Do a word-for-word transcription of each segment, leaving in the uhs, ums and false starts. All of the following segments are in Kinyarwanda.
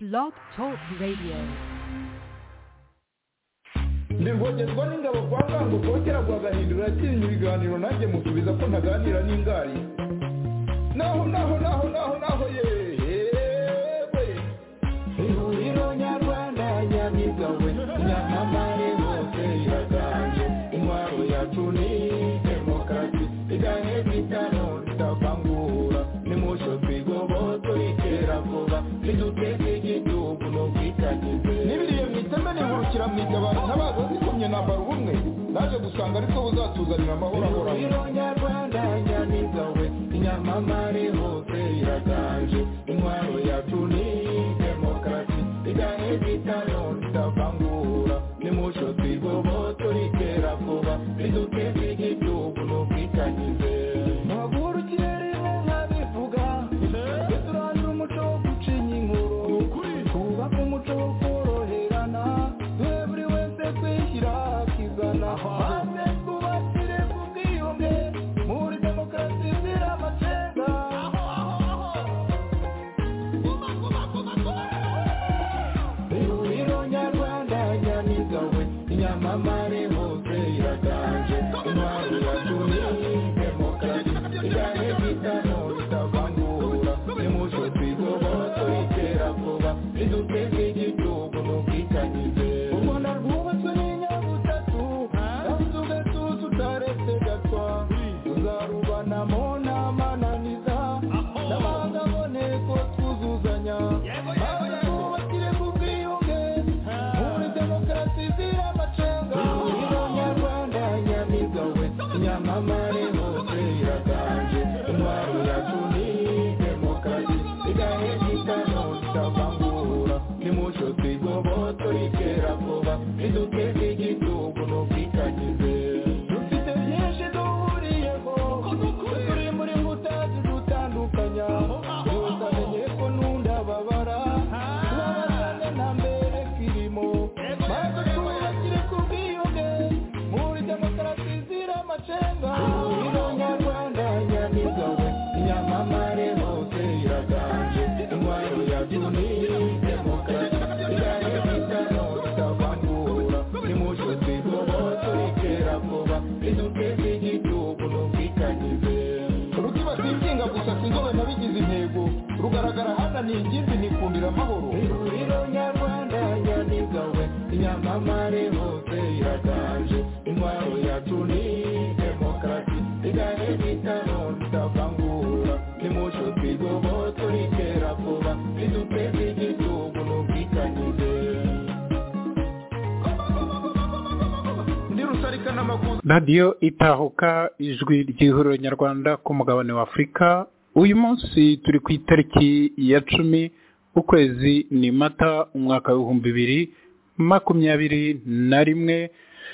Blog Talk Radio. Ndirwogezwa n'ingabo kwa Ngango kongera guhagahindura yakinye ibiganiro nanjye musubiza ko ntaganira n'ingari. Naho naho naho naho naho yewe. Ihuriro nyarwanda nyamigawe nyamamare hose iraganje. Intwaro yacu ni demokarasi igahe bitano ndavangura. Nimusho twigoboto ikera vuba niduteze igihugu no kwitagize. Nibiriye mwiteme nihurukira mwitabara ntabazo zikomye nambara ubumwe. Naje gusanga ariko buzatuzanira amahoro ahora. Ihuriro nyarwanda nyamigawe nyamamare hose iraganje. Intwaro yacu ni demokarasi igahe bitano ndavangura. Nimusho twigoboto ikera vuba niduteze igihugu no kwitagize. Radio itahuka ijwi ry'ihuriro nyarwanda ku mugabane wa Afrika. Uyu munsi turi ku itariki ya cumi ukwezi ni Mata umwaka w'ibihumbi bibiri makumyabiri na rimwe.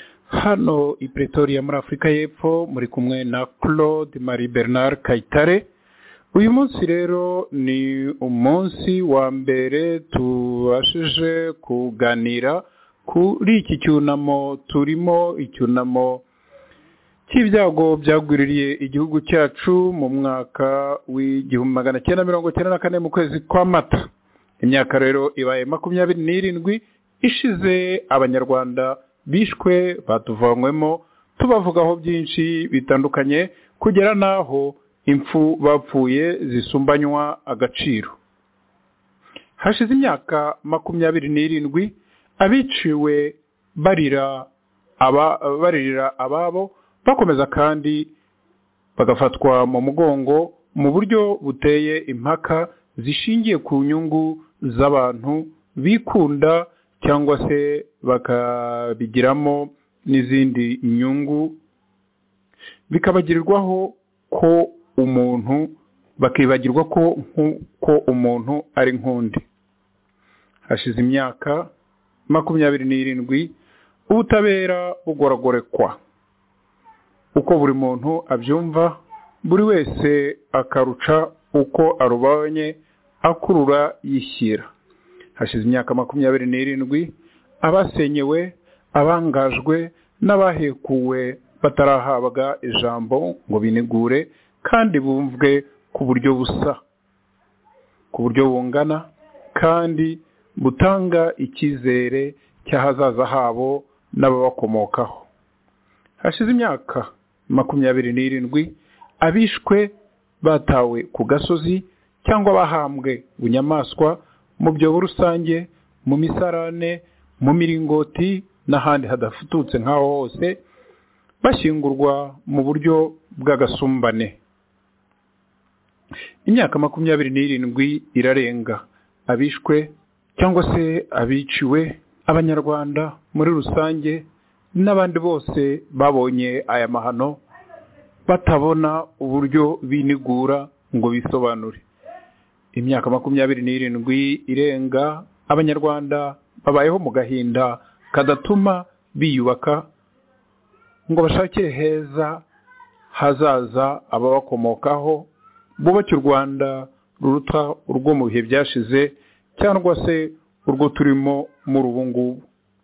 Hano i Pretoria muri Afrika y'Epfo muri kumwe na Claude Marie Bernard Kayitare. Uyu munsi rero ni umunsi wa mbere tubashije kuganira kuri iki cyunamo turimo, icyunamo cy'ibyago byagwiririye igihugu cyacu mu mwaka w'igihumbi magana cyenda mirongo cyenda na kane mu kwezi kwa Mata. Imyaka rero ibaye makumyabiri n'irindwi ishize abanyarwanda bishwe batuvanywemo, tubavugaho byinshi bitandukanye kugera naho impfu bapfuye zisumbanywa agaciro. Hashize imyaka makumyabiri n'irindwi abiciwe barira aba barira ababo bakomeza kandi bagafatwa mu mugongo mu buryo buteye impaka zishingiye ku nyungu z'abantu bikunda cyangwa se bakabigiramo n'izindi nyungu, bikabagirirwaho ko umuntu bakibagirwa ko ko umuntu ari nkundi. Hashize imyaka makumyabiri n'irindwi ubutabera bugoragorekwa uko buri muntu abyumva, buri wese akaruca uko arubonye akurura yishyira. Hashize imyaka makumyabiri n'irindwi abasenyewe, abangajwe n'abahekuwe batarahabwa ijambo ngo binegure kandi bumvwe ku buryo busa, ku buryo bungana kandi butanga icyizere cy'ahazaza habo n'ababakomokaho. Hashize imyaka makumyabiri n'irindwi abishwe batawe ku gasozi cyangwa bahambwe bunyamaswa mu byobo rusange, mu misarane, mu miringoti n'ahandi hadafututse nk'aho hose, bashyingurwa mu buryo bw'agasumbane. Imyaka makumyabiri n'irindwi irarenga abishwe cyangwa se abiciwe, abanyarwanda muri rusange n'abandi bose babonye aya mahano batabona uburyo binigura ngo bisobanure. Imyaka makumyabiri n'irindwi irenga abanyarwanda babayeho mu gahinda kadatuma biyubaka ngo bashakire heza hazaza ababakomokaho, bubake u Rwanda ruruta urwo mu bihe byashize cyangwa se urwo turimo muri ubu ngubu.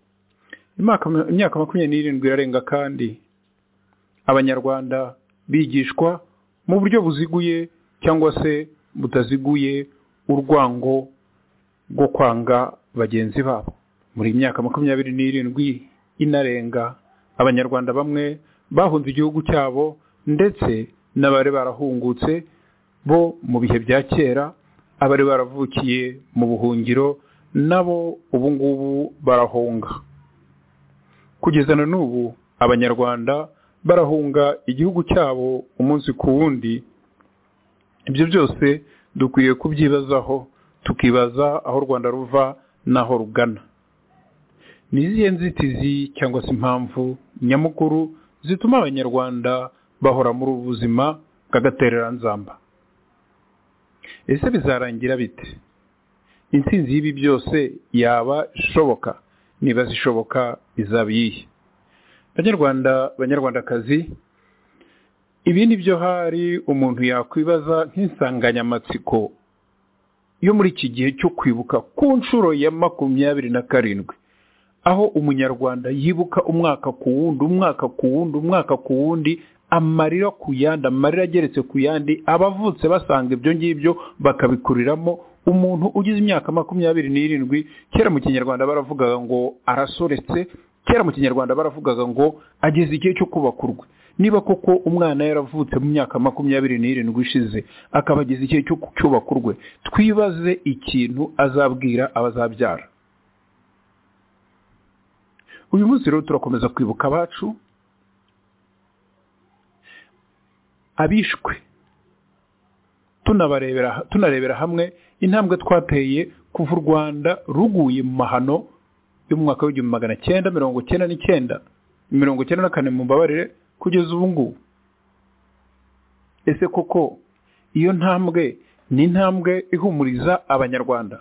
Imyaka makumyabiri n'irindwi irarenga kandi abanyarwanda bigishwa mu buryo buziguye cyangwa se butaziguye urwango rwo kwanga bagenzi babo. Muri imyaka makumyabiri n'irindwi inarenga abanyarwanda bamwe bahunze igihugu cyabo ndetse n'abari barahungutse bo mu bihe bya kera, abari baravukiye mu buhungiro nabo ubu ngubu barahunga. Kugeza na n'ubu abanyarwanda barahunga igihugu cyabo umunsi ku wundi. Ibyo byose dukwiye kubyibazaho, tukibaza aho u Rwanda ruva n'aho rugana. Ni izihe nzitizi cyangwa se impamvu nyamukuru zituma abanyarwanda bahora muri ubu buzima bw'agatereranzamba? Ese bizarangira bite? Intsinzi y'ibi byose yaba ishoboka? Niba zishoboka izaba iyihe? Banyarwanda, banyarwandakazi, ibi ni byo hari umuntu yakwibaza nk'insanganyamatsiko yo muri iki gihe cyo kwibuka ku nshuro ya makumyabiri na karindwi, aho umunyarwanda yibuka umwaka ku wundi, umwaka ku wundi, umwaka ku wundi, amarira ku yandi, amarira ageretse ku yandi, abavutse basanga ibyo ngibyo bakabikuriramo. Umuntu ugize imyaka makumyabiri n'irindwi, kera mu Kinyarwanda baravugaga ngo arasoretse, kera mu Kinyarwanda baravugaga ngo ageze igihe cyo kubaka urwe. Niba koko umwana yaravutse mu myaka makumyabiri n'irindwi ishize akaba ageze igihe cyo kubaka urwe, twibaze ikintu azabwira abazabyara. Uyu munsi rero turakomeza kwibuka abacu abishwe, tunabarebera tunarebera hamwe intambwe twateye kuva u Rwanda ruguye mu mahano yo mu mwaka w'igihumbi magana cyenda mirongo cyenda n'icyenda mirongo cyenda na kane mu mbabarire kugeza ubu ngubu. Ese koko iyo ntambwe ni intambwe ihumuriza abanyarwanda?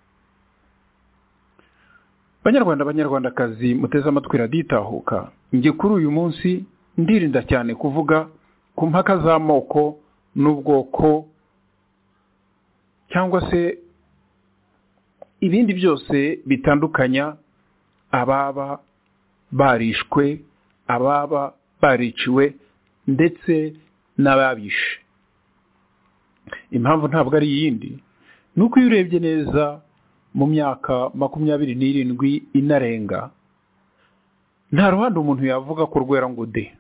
Banyarwanda, banyarwandakazi muteze amatwi radiyo Itahuka, njye kuri uyu munsi ndirinda cyane kuvuga ku mpaka z'amoko n'ubwoko cyangwa se ibindi byose bitandukanya ababa barishwe, ababa bariciwe ndetse n'ababishe. Impamvu ntabwo ari iyindi, nuko iyo urebye neza mu myaka makumyabiri n'irindwi inarenga, nta ruhande umuntu yavuga ko rwera ngo de.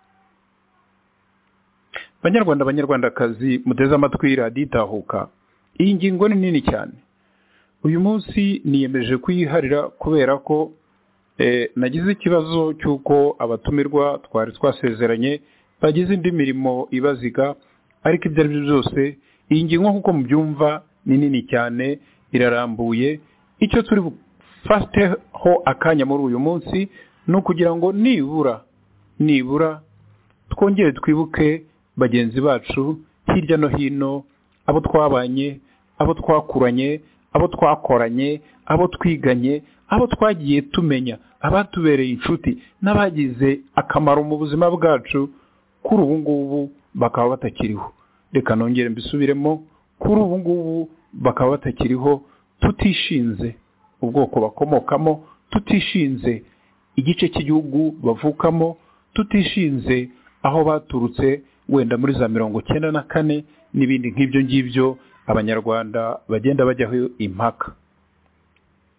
Banyarwanda, banyarwandakazi muteze amatwi radiyo Itahuka, iyi ngingo ni nini cyane. Uyu munsi niyemeje kuyiharira kubera ko eh, nagize ikibazo cy'uko abatumirwa twari twasezeranye bagize indi mirimo ibaziga, ariko ibyo ari byo byose iyi ngingo nk'uko mubyumva ni nini cyane, irarambuye. Icyo turi bufateho akanya muri uyu munsi ni ukugira ngo nibura nibura twongere twibuke bagenzi bacu hirya no hino, abo twabanye, abo twakuranye, abo twakoranye, abo twiganye, abo twagiye tumenya, abatubereye inshuti n'abagize akamaro mu buzima bwacu, kuri ubu ngubu bakaba batakiriho. Reka nongere mbisubiremo, kuri ubu ngubu bakaba batakiriho, tutishinze ubwoko bakomokamo, tutishinze igice cy'igihugu bavukamo, tutishinze aho baturutse wenda muri za mirongo cyenda na kane n'ibindi nk'ibyo ngibyo abanyarwanda bagenda bajyaho impaka.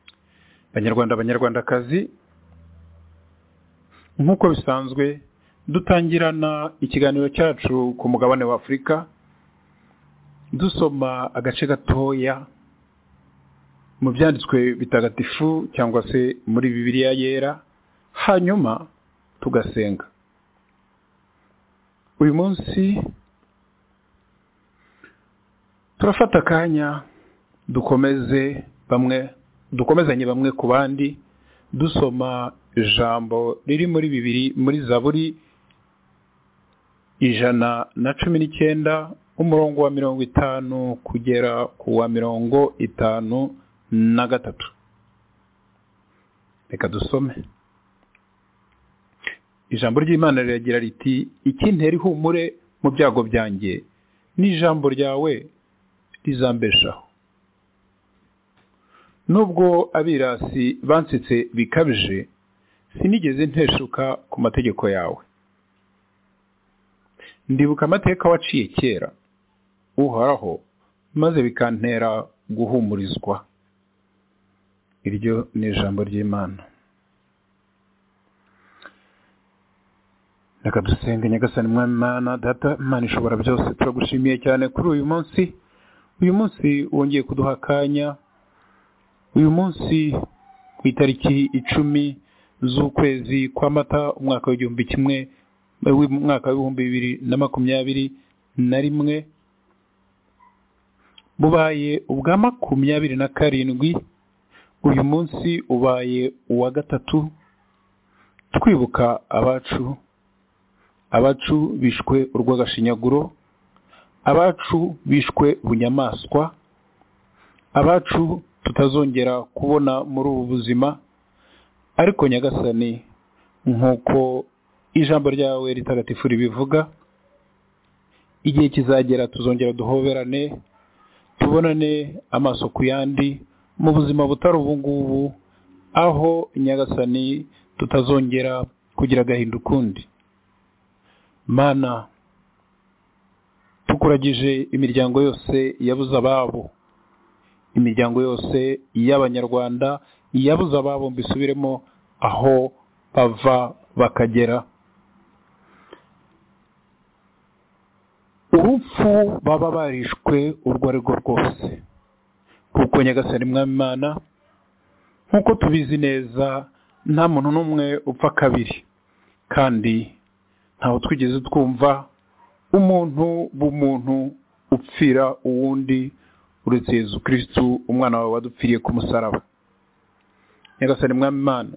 Banyarwanda abanyarwandakazi, nk'uko bisanzwe dutangirana ikiganiro cyacu ku mugabane wa Afurika dusoma agace gatoya mu byanditswe bitagatifu cyangwa se muri Bibiliya yera, hanyuma tugasenga. Uyu munsi turafata akanya dukomeze bamwe dukomezanye bamwe ku bandi dusoma ijambo riri muri bibiri muri Zaburi ijana na cumi n'icyenda umurongo wa mirongo itanu kugera ku wa mirongo itanu na gatatu. Reka dusome. Ijambo ry'Imana riragira riti, ikintera ihumure mu byago byanjye n'ijambo ryawe rizambeshaho. Nubwo abirasi bansitse bikabije, sinigeze nteshuka ku mategeko yawe. Ndibuka amateka waciye kera, Uhoraho, maze bikantera guhumurizwa. Iryo ni ijambo ry'Imana. Reka dusenge. Nyagasani Mwami Mana, Data Imana ishobora byose, turagushimiye cyane kuri uyu munsi. Uyu munsi wongeye kuduha akanya. Uyu munsi ku itariki icumi z'ukwezi kwa Mata umwaka w'igihumbi kimwe umwaka w'ibihumbi bibiri na makumyabiri na rimwe, bubaye ubwa makumyabiri na karindwi. Uyu munsi ubaye uwa gatatu twibuka abacu abacu bishwe urw'agashinyaguro, abacu bishwe bunyamaswa, abacu tutazongera kubona muri ubu buzima. Ariko Nyagasani, nk'uko ijambo ryawe ritagatifu ribivuga, igihe kizagera tuzongera duhoberane, tubonane amaso ku yandi mu buzima butari ubu ngubu, aho Nyagasani tutazongera kugira agahinda ukundi. Mana, tukuragije imiryango yose yabuze ababo, imiryango yose y'Abanyarwanda yabuze ababo, mbisubiremo, aho bava bakagera. Urupfu baba barishwe urwo ari rwo rwose, kuko Nyagasani Mwami Mana, nk'uko tubizi neza, nta muntu n'umwe upfa kabiri, kandi ntaho twigeze twumva umuntu b'umuntu upfira uwundi uretse Yesu Kristo, umwana wawe wadupfiriye ku musaraba. Nyagasani Mwami Mana,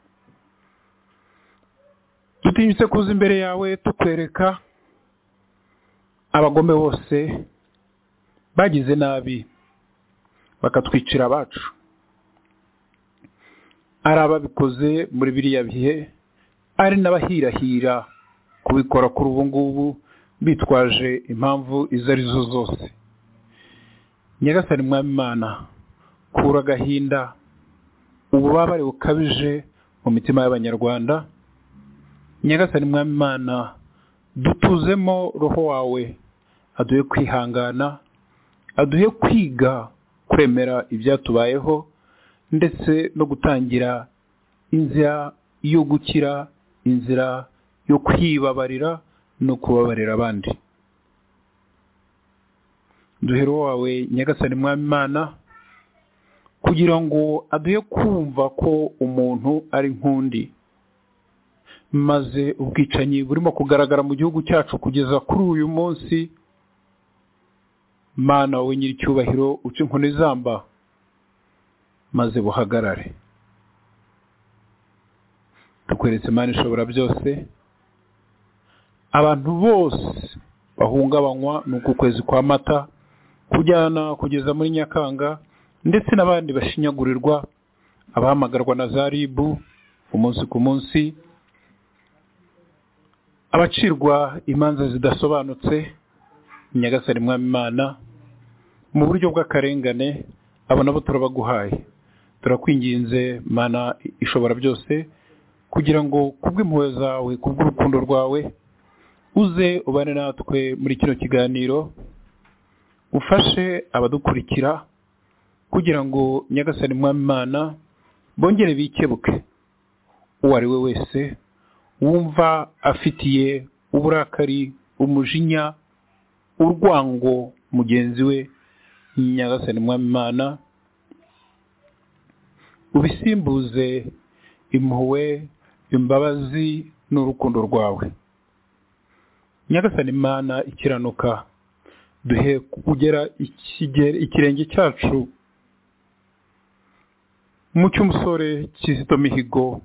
dutinyutse kuza imbere yawe tukwereka abagome bose bagize nabi bakatwicira abacu, ari ababikoze muri biriya bihe, ari n'abahirahira kubikora kuri ubu ngubu bitwaje impamvu izo ari zo zose. Nyagasani Mwami Mana, kura agahinda, ububabare bukabije mu mitima y'Abanyarwanda. Nyagasani Mwami Mana, dutuzemo roho wawe, aduhe kwihangana, aduhe kwiga kwemera ibyatubayeho, ndetse no gutangira inzira yo gukira, inzira yo kwibabarira no kubabarira abandi. Duhe roho wawe Nyagasani Mwami Mana, kugira ngo aduhe kumva ko umuntu ari nk'undi, maze ubwicanyi burimo kugaragara mu gihugu cyacu kugeza kuri uyu munsi, Mana wowe nyir'icyubahiro, uca inkoni zamba maze buhagarare. Tukweretse Mana ishobora byose, abantu bose bahungabanywa n'uku kwezi kwa Mata kujyana kugeza muri Nyakanga, ndetse n'abandi bashinyagurirwa, abahamagarwa na za ribu umunsi ku munsi, abacirwa imanza zidasobanutse. Nyagasani Mwami Mana, mu buryo bw'akarengane, abo nabo turabaguhaye. Turakwinginze Mana ishobora byose, kugira ngo kubw'impuhwe zawe, kubw'urukundo rwawe, uze ubane natwe muri kino kiganiro, ufashe abadukurikira, kugira ngo Nyagasani Mwami Mana bongere bikebuke uwo ari we wese wumva afitiye uburakari, umujinya, urwango mugenzi we, Nyagasani Mwami Imana ubisimbuze impuhwe, imbabazi n'urukundo rwawe. Nyagasani Imana ikiranuka, duhe kugera ikirenge cyacu mu cy'umusore Kizito Mihigo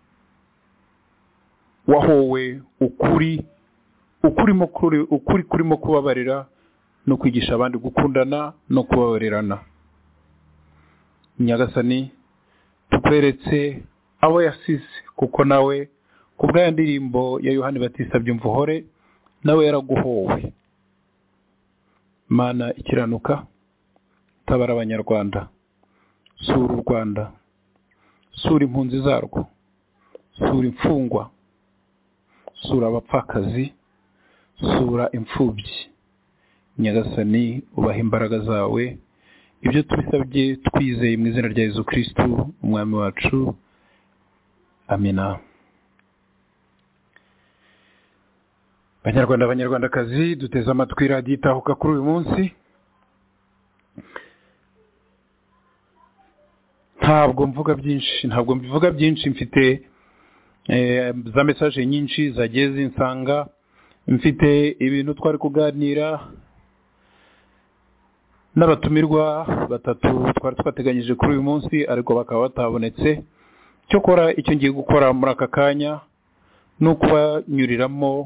wahowe ukuri ukurimo kuri ukuri kurimo kubabarira no kwigisha abandi gukundana no kubabarirana. Nyagasani tukweretse abo yasize, kuko nawe kubwa ya ndirimbo ya Yohani Batista byumvuhore nawe yaraguhowe. Mana ikiranuka, tabara abanyarwanda, sura u Rwanda, sura impunzi zarwo, sura imfungwa, sura abapfakazi, sura imfubyi. Nyagasani ubaha imbaraga zawe, ibyo tubisabye twizeye mu izina rya Yesu Kristo umwami wacu, amina. Banyarwanda banyarwandakazi, duteze amatwi radiyo itahuka kuri uyu munsi. Ntabwo mvuga byinshi, ntabwo mbivuga byinshi, mfite eh, za message nyinshi zagiye zinsanga, mfite ibintu twari kuganira n'abatumirwa batatu twari twateganyije kuri uyu munsi, ariko bakaba batabonetse. Cyo kora icyo ngiye gukora muri aka kanya ni ukubanyuriramo,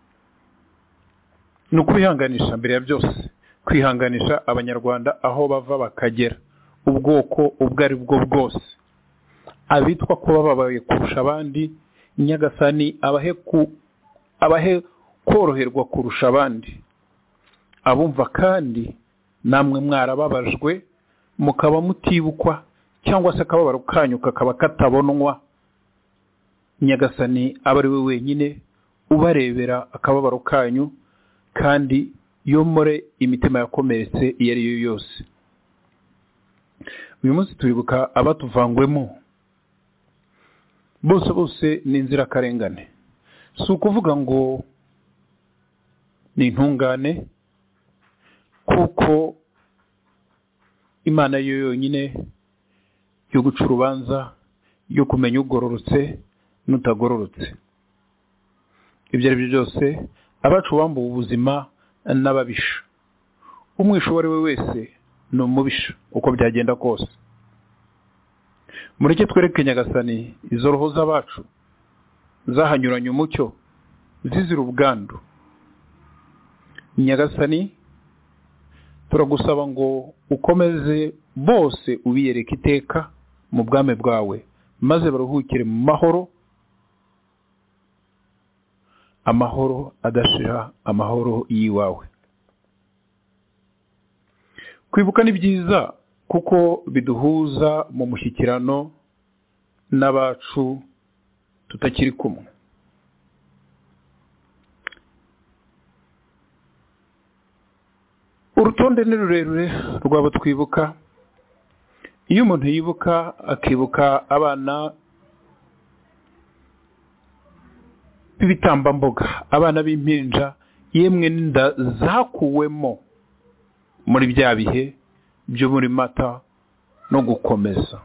ni ukwihanganisha mbere ya byose, kwihanganisha abanyarwanda aho bava bakagera, ubwoko ubwo ari bwo bwose, abitwa ko bababaye kurusha abandi. Nyagasani abahe ku abahe koroherwa kurusha abandi, abumva kandi namwe mwarababajwe mukaba mutibukwa, cyangwa se akababaro kanyu kakaba katabonwa. Nyagasani aba ari we wenyine ubarebera akababaro kanyu, kandi yomore imitima yakomeretse iyo ari yo yose. Uyu munsi turibuka abatuvangwemo bose bose ni inzirakarengane. Si ukuvuga ngo ni intungane, kuko Imana yo yonyine yo guca urubanza, yo kumenya ugororotse n'utagororotse. Ibyo ari byo byose, abacu bambuwe ubuzima n'ababisha. Umwisho uwo ari we wese ni umubisha uko byagenda kose. Mureke twereke Nyagasani izo roho z'abacu zahanyuranye umucyo, zizira ubwandu. Nyagasani turagusaba ngo ukomeze bose ubiyereke iteka mu bwame bwawe, maze baruhukire mu mahoro, amahoro adashira, amahoro yiwawe. Kwibuka ni byiza kuko biduhuza mu mushyikirano n'abacu tutakiri kumwe. Urutonde ni rurerure rwabo twibuka. Iyo umuntu yibuka akibuka abana b'ibitambambuga, abana b'impinja, yemwe n'inda zakuwemo muri bya bihe byo muri Mata no gukomeza.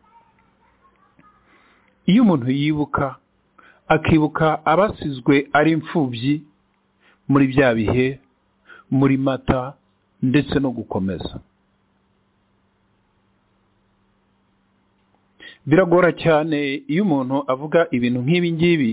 Iyo umuntu yibuka akibuka abasizwe ari imfubyi muri bya bihe muri Mata ndetse no gukomeza, biragora cyane iyo umuntu avuga ibintu nk'ibi ngibi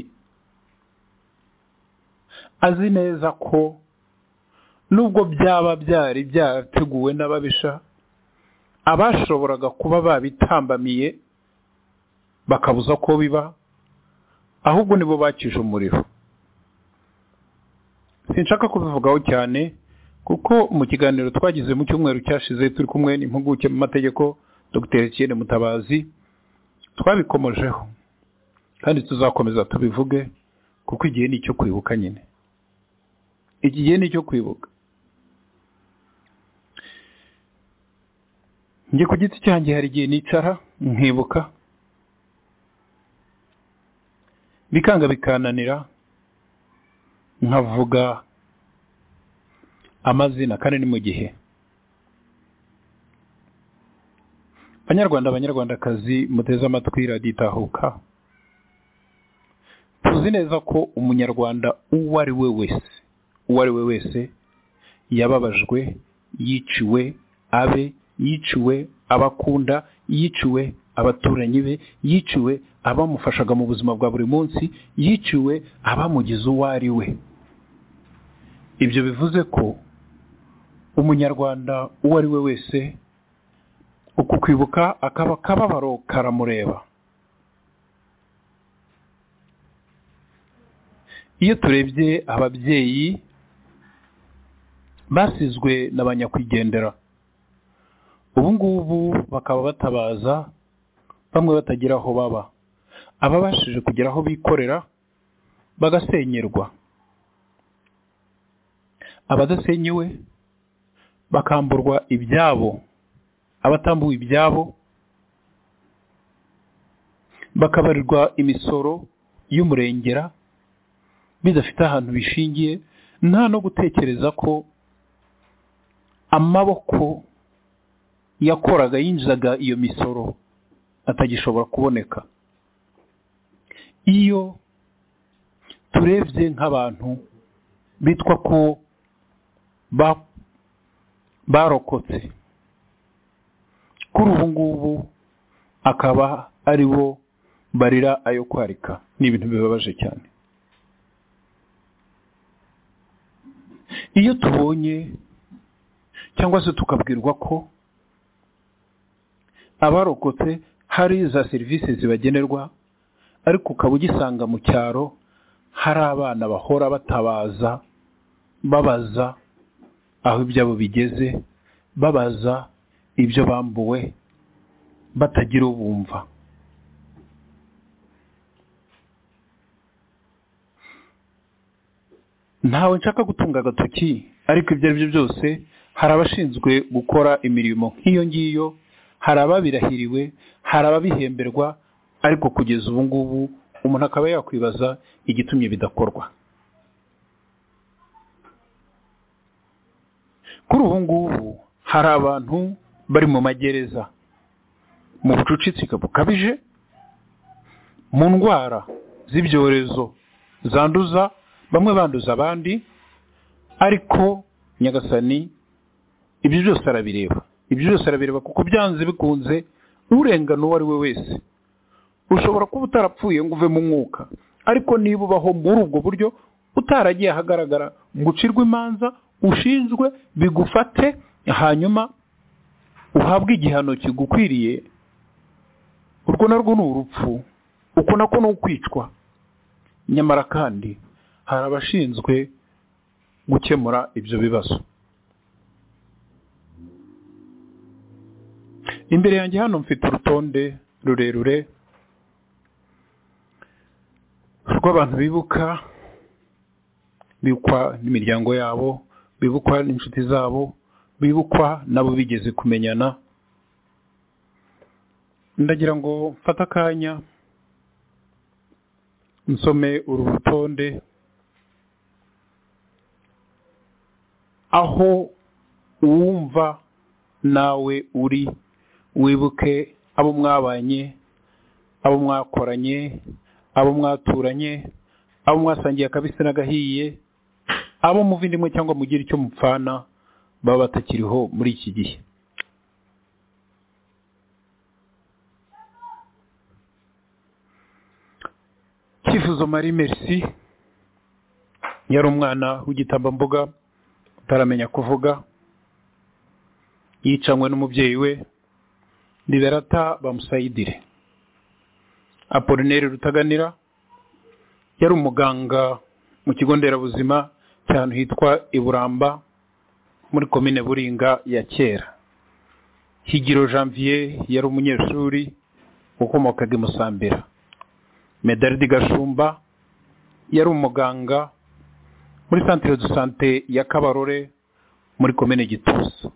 azi neza ko nubwo byaba byari byateguwe n'ababisha, abashoboraga kuba babitambamiye bakabuza ko biba, ahubwo nibo bakije umuriro. Sinshaka kubivugaho cyane kuko mu kiganiro twagize mu cyumweru cyashize turi kumwe n'impuguke mu mategeko Dr Etienne Mutabazi twabikomojeho, kandi tuzakomeza tubivuge kuko igihe ni cyo kwibuka nyine. Igihe ni cyo kwibuka. Ngiye ku giti cyanjye hari igihe nicara nkibuka bikanga bikananira nkavuga amazina kandi ni mu gihe. Banyarwanda abanyarwandakazi muteze amatwi radiyo Itahuka, tuzi neza ko umunyarwanda uwo ari we wese uwo ari we wese yababajwe, yiciwe abe, yiciwe abakunda, yiciwe abaturanyi be, yiciwe abamufashaga mu buzima bwa buri munsi, yiciwe abamugize uwo ari we. Ibyo bivuze ko umunyarwanda uwo ari we wese uku kwibuka akaba kababaro karamureba. Iyo turebye ababyeyi basizwe n'abanyakwigendera, ubu ngubu bakaba batabaza, bamwe batagira aho baba, ababashije kugera aho bikorera bagasenyerwa, abadasenyewe bakamburwa ibyabo, abatambuwe ibyabo bakabarirwa imisoro y'umurengera bidafite ahantu bishingiye, nta no gutekereza ko amaboko yakoraga yinjizaga iyo misoro atagishobora kuboneka. Iyo turebye nk'abantu bitwa ko ba barokotse kuri ubu ngubu akaba ari bo barira ayo kwarika, ni ibintu bibabaje cyane. Iyo tubonye cyangwa se tukabwirwa ko abarokotse hari za serivisi zibagenerwa, ariko ukaba ugisanga mu cyaro hari abana bahora batabaza, babaza aho ibyabo bigeze, babaza ibyo bambuwe, batagira ubumva. Ntawe nshaka gutunga agatoki, ariko ibyo ari byo byose hari abashinzwe gukora imirimo nk'iyo ngiyo, hari ababirahiriwe, hari ababihemberwa, ariko kugeza ubu ngubu umuntu akaba yakwibaza igitumye bidakorwa. Kuri ubu ngubu hari abantu bari mu magereza mu bucucitsi bukabije, mu ndwara z'ibyorezo zanduza, bamwe banduza abandi, ariko Nyagasani ibyo byose arabireba. Ibyo byose arabireba kuko byanze bikunze urengano uwo ari we wese. Ushobora kuba utarapfuye ngo uve mu mwuka, ariko niba ubaho muri ubwo buryo utaragiye ahagaragara gucirwa imanza, ushinzwe bigufate, hanyuma uhabwe igihano kigukwiriye, urwo narwo ni urupfu, uko nako ni ukwicwa. Nyamara kandi hari abashinzwe gukemura ibyo bibazo. Imbere yanjye hano mfite urutonde rurerure rw'abantu bibuka, bibukwa n'imiryango yabo, bibukwa n'inshuti zabo, bibukwa nabo bigeze kumenyana. Ndagira ngo mfate akanya nsome uru rutonde, aho uwumva nawe uri wibuke abo mwabanye, abo mwakoranye, abo mwaturanye, abo mwasangiye akabisi n'agahiye, abo muvindimwe cyangwa mugira icyo mupfana baba batakiriho muri iki gihe. Cyifuzo Marie Merci yari umwana w'igitambambuga utaramenya kuvuga, yicanywe n'umubyeyi we Liberata Bamusayidire. Apollinaire Rutaganira yari umuganga mu kigo nderabuzima cyane hitwa Iburamba muri komine Buringa ya kera. Higiro Janvier yari umunyeshuri ukomokaga i Musambira. Medardi Gashumba yari umuganga muri centre de santé ya Kabarore muri komine Gituza.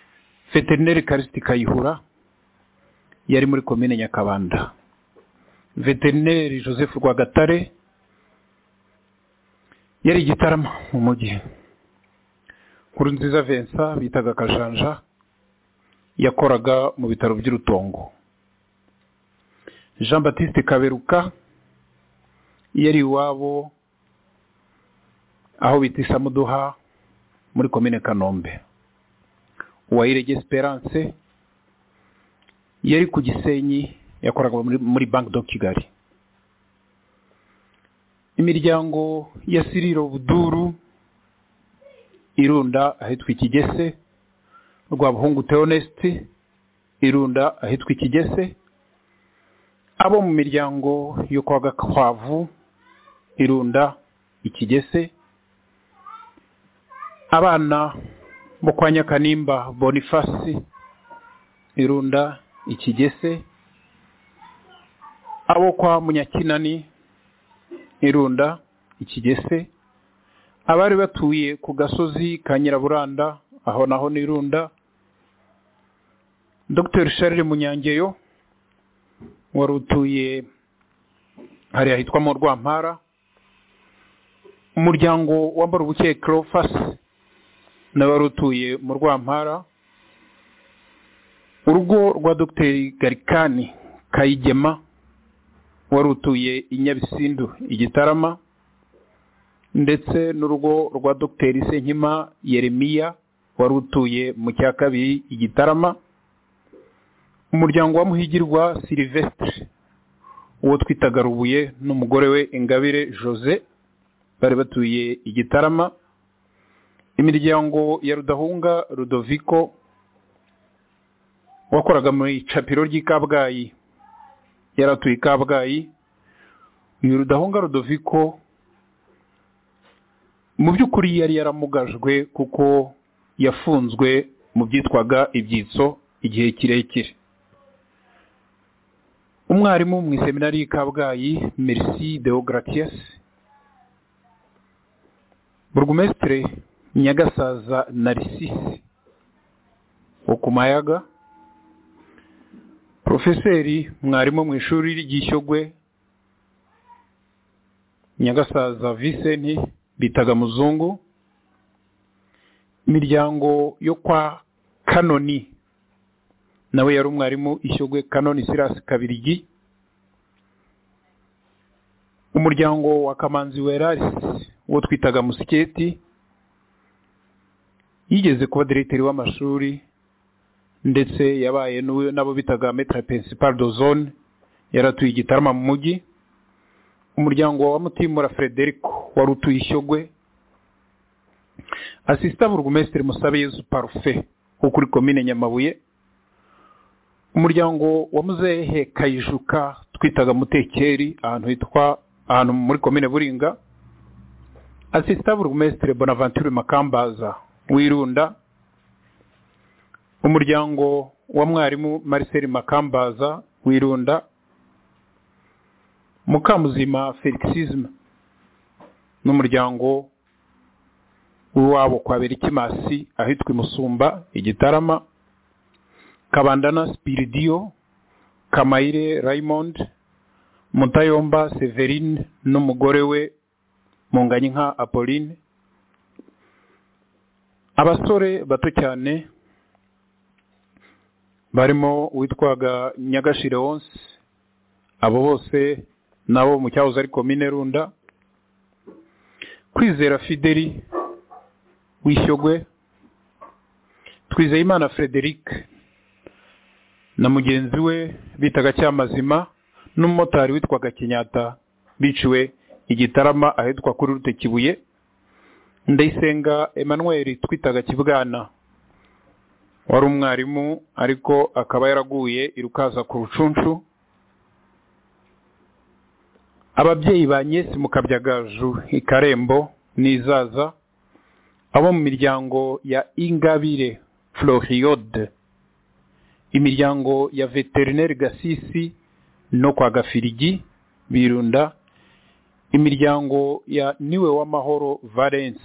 Veterinary Karistika Kayihura yari muri komine Nyakabanda. veterineri Joseph Rwagatare yari Gitarama mu mujyi. Nkurunziza Vincent bitaga Kajanja yakoraga mu bitaro by'Urutongo. Jean Baptiste Kaberuka yari iwabo aho bita Isamuduha muri komine Kanombe. Uwayirege Esperance yari ku Gisenyi yakoraga muri, muri Bank do Kigali. Imiryango ya Siriro Buduru Irunda ahitwa Ikigese, Rwabuhungu Theoneste Irunda ahitwa Ikigese, abo mu miryango yo kwa Gakwavu Irunda Ikigese, abana bo kwa Nyakanimba Boniface Irunda Ikigese, abo kwa Munyakinani Irunda Ikigese, abari batuye ku gasozi ka Nyiraburanda aho naho ni Irunda. Docteur Charles Munyangeyo wari utuye hari ahitwa mu Rwampara. Umuryango wa Mbarubuke Cleophas na wari utuye mu Rwampara. Urugo rwa Docteur Garikani Kayigema wari utuye i Nyabisindu Igitarama, ndetse n'urugo rwa Docteur Senkima Yeremiya wari utuye mu cya kabiri Igitarama. Umuryango wa Muhigirwa Sylvestre uwo twitaga Rubuye n'umugore we Ingabire Jose bari batuye Igitarama. Imiryango ya Rudahunga Rudoviko wakoraga mu icapiro ry'Ikabgayi yaratuye Kabgayi. Uyu Rudahunga Rudoviko mu by'ukuri yari yaramugajwe kuko yafunzwe mu byitwaga ibyitso igihe kirekire. Umwarimu mu seminari y'Ikabgayi Merci Deogratias, Burgumestre Nyagasaza Narcisse wo ku Mayaga, Profeseri mwarimu mu ishuri ry'Ishyogwe Nyagasaza Vincent bitaga Muzungu. Imiryango yo kwa Kanoni nawe yari umwarimu Ishyogwe Kanoni Silas Kabirigi. Umuryango wa Kamanzi Weraris wo twitaga Musiketi yigeze kuba directeur w'amashuri ndetse yabaye nabo bitaga Maître Principal de Zone yaratuye Igitarama mu mujyi. Umuryango wa Mutimura Frederico wari utuye Ishyogwe. Assistant Burgumestre Musabe Yesu Parfait wo kuri komine Nyamabuye. Umuryango wa Muzehe Kayijuka twitaga Mutekeri ahantu hitwa ahantu muri komine Buringa. Assistant Burgumestre Bonaventure Makambaza w'Irunda. Umuryango wa mwarimu Marcel Makambaza w'Irunda. Mukamuzima Felixisme n'umuryango wabo kwa Berikimasi ahitwa Musumba Igitarama. Kabandana Spiridio Kamaire Raymond, Mutayomba Severine n'umugore we Munganyinka Apolline. Abasore bato cyane barimo witwaga Nyagashire Once, abo bose nabo mu cyahoze ari komine Runda. Kwizera Fideli w'Ishyogwe, Twizeyimana Frederic na mugenzi we bitaga Cyamazima n'umumotari witwaga Kinyata biciwe Igitarama ahitwa kuri Rutekibuye. Ndayisenga Emmanuel twitaga Kibwana wari umwarimu ariko akaba yaraguye irukaza ku Rucunshu. Ababyeyi ba Nyesi Mukabyagaju Ikarembo n'izaza, abo mu miryango ya Ingabire Floriode, imiryango ya Veterineri Gasisi no kwa Gafirigi Birunda, imiryango ya Niwe w'Amahoro Valence,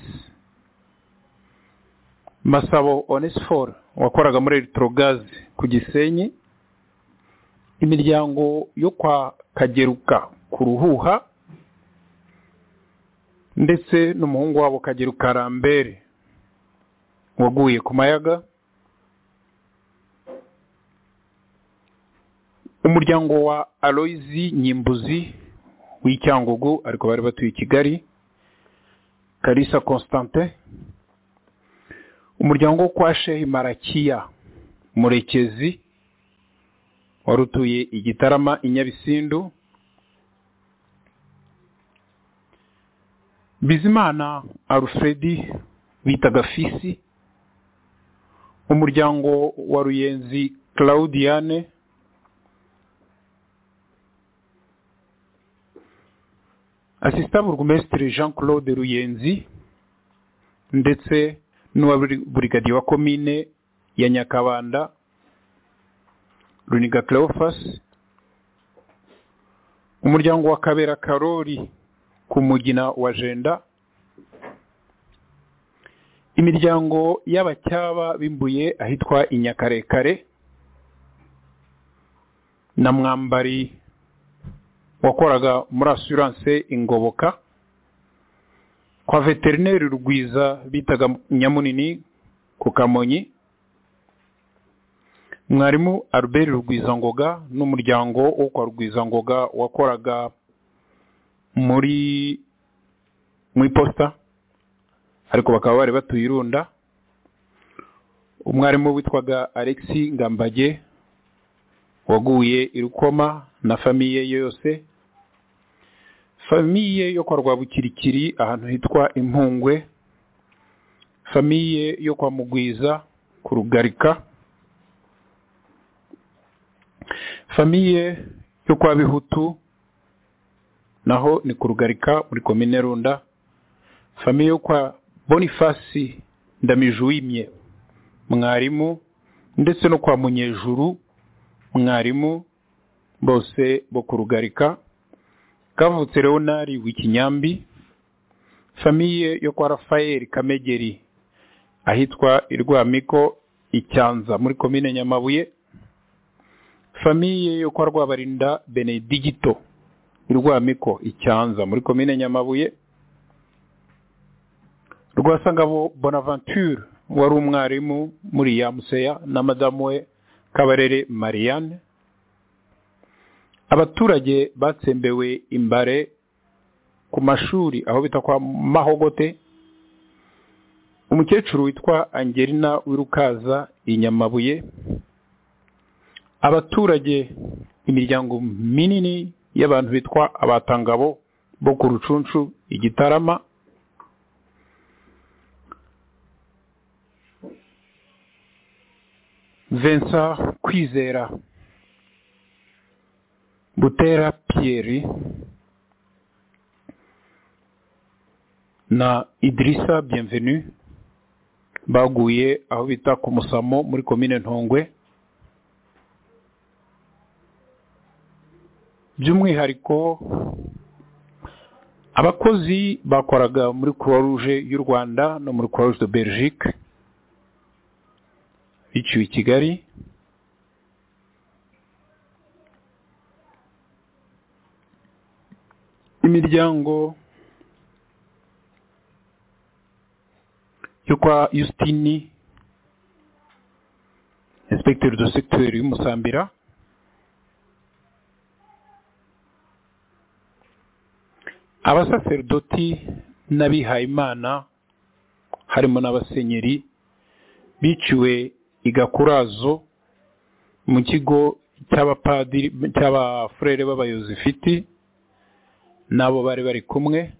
Masabo Onesphore wakoraga muri Electrogaz ku Gisenyi, imiryango yo kwa Kageruka ku Ruhuha ndetse n'umuhungu wabo Kageruka Rambere waguye ku Mayaga, umuryango wa Aloyizi Nyimbuzi w'Icyangugu ariko bari batuye i Kigali, Kalisa Constantin, umuryango kwa Sheikh Marakiya Murekezi warutuye Igitarama Inyabisindu, Bizimana Alfredi bitaga Fisi, umuryango wa Ruyenzi Claudiane, Assistant Burgomestre Jean Claude Ruyenzi ndetse n'uwa Brigadier wa Komine ya Nyakabanda Runiga Cleophas, umuryango wa Kabera Karori ku Mugina wa Jenda, imiryango y'abacyaba bimbuye ahitwa Inyakarekare na Mwambari wakoraga muri assurance Ingoboka, kwa Veterineri Rugwiza bitaga Nyamunini ku Kamonyi, Mwarimu Albert Rugwiza Ngoga n'umuryango wo kwa Rugwiza Ngoga wakoraga muri mu iposta ariko bakaba bari batuye Irunda, umwarimu witwaga Alexis Ngambage waguye Irukoma na famiye yose, famiye yo kwa Rwabukirikiri ahantu hitwa Impungwe, famiye yo kwa Mugwiza ku Rugarika, famiye yo kwa Bihutu naho ni ku Rugarika muri komine Runda, famiye yo kwa Boniface Ndamijuimye mwarimu ndetse no kwa Munyejuru mwarimu bose bo ku Rugarika, Kavutse Leonari w'Ikinyambi, famiye yo kwa Rafael Kamegeri ahitwa Irwamiko Icyanza muri komine Nyamabuye, famiye yo kwa Rwabarinda Benedicto Irwamiko Icyanza muri komine Nyamabuye, Rwasangabo Bonaventure wari umwarimu muri ya Museya na madamu we Kabarere Marianne, abaturage batsembewe imbare ku mashuri aho bita kwa Mahogote, umukecuru witwa Angelina Wirukaza Inyamabuye, abaturage imiryango minini y'abantu bitwa abatangabo bo ku Rucunshu Igitarama, Vincent Kwizera Butera Pierre na Idrissa Bienvenu baguye aho bita ku Musamo muri komine Ntongwe. By'umwihariko abakozi bakoraga muri Croix Rouge y'u Rwanda no muri Croix Rouge de Belgique biciwe i Kigali, imiryango yo kwa Justini inspecteur de secteur y'Umusambira, abasaserdoti n'abihayimana harimo n'abasenyeri biciwe Igakurazo mu kigo cy'abapadiri cy'abafrere b'abayozifiti nabo bari bari kumwe,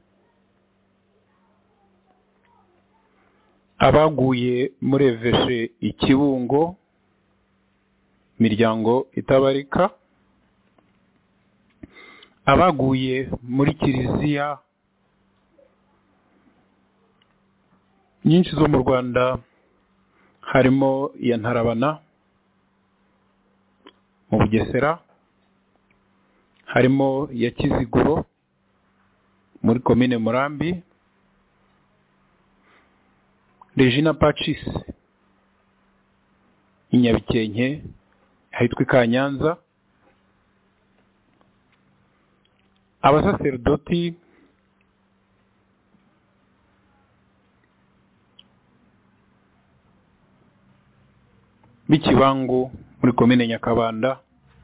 abaguye muri Eveshe Ikibungo miryango itabarika, abaguye muri kiliziya nyinshi zo mu Rwanda harimo iya Ntarabana mu Bugesera, harimo iya Kiziguro muri komine Murambi, Regina Pacis Inyabikenke ahitwa Kanyanza, abasaserdoti b'ikibangu muri komine Nyakabanda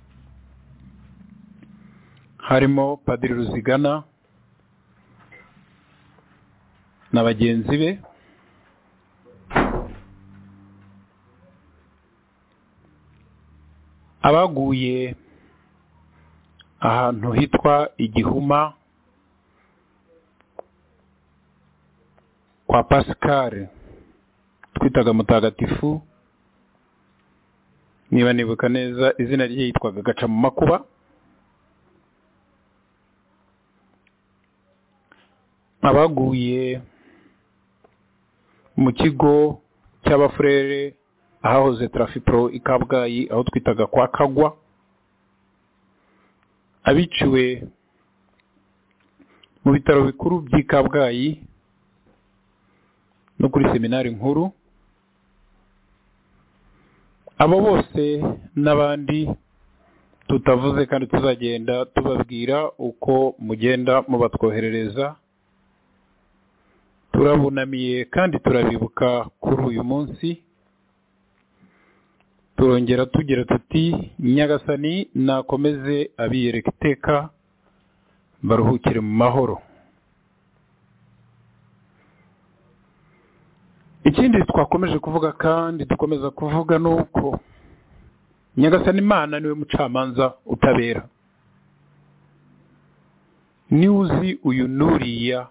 harimo Padiri Ruzigana na bagenzi be, abaguye ahantu hitwa Igihuma kwa Pascal twitaga mutagatifu, niba nibuka neza izina rye yitwaga Gaca mu Makuba. Abaguye mu kigo cy'abafurere ahahoze Trafipro i Kabgayi aho twitaga kwa Kagwa, abiciwe mu bitaro bikuru by'i Kabgayi no kuri seminari nkuru. Abo bose n'abandi tutavuze kandi tuzagenda tubabwira uko mugenda mubatwoherereza, turabunamiye kandi turabibuka kuri uyu munsi. Turongera tugira tuti Nyagasani nakomeze abiyereka iteka baruhukire mu mahoro. Ikindi twakomeje kuvuga kandi dukomeza kuvuga nuko Nyagasani Imana niwe mucamanza utabera, ni uzi uyu nuriya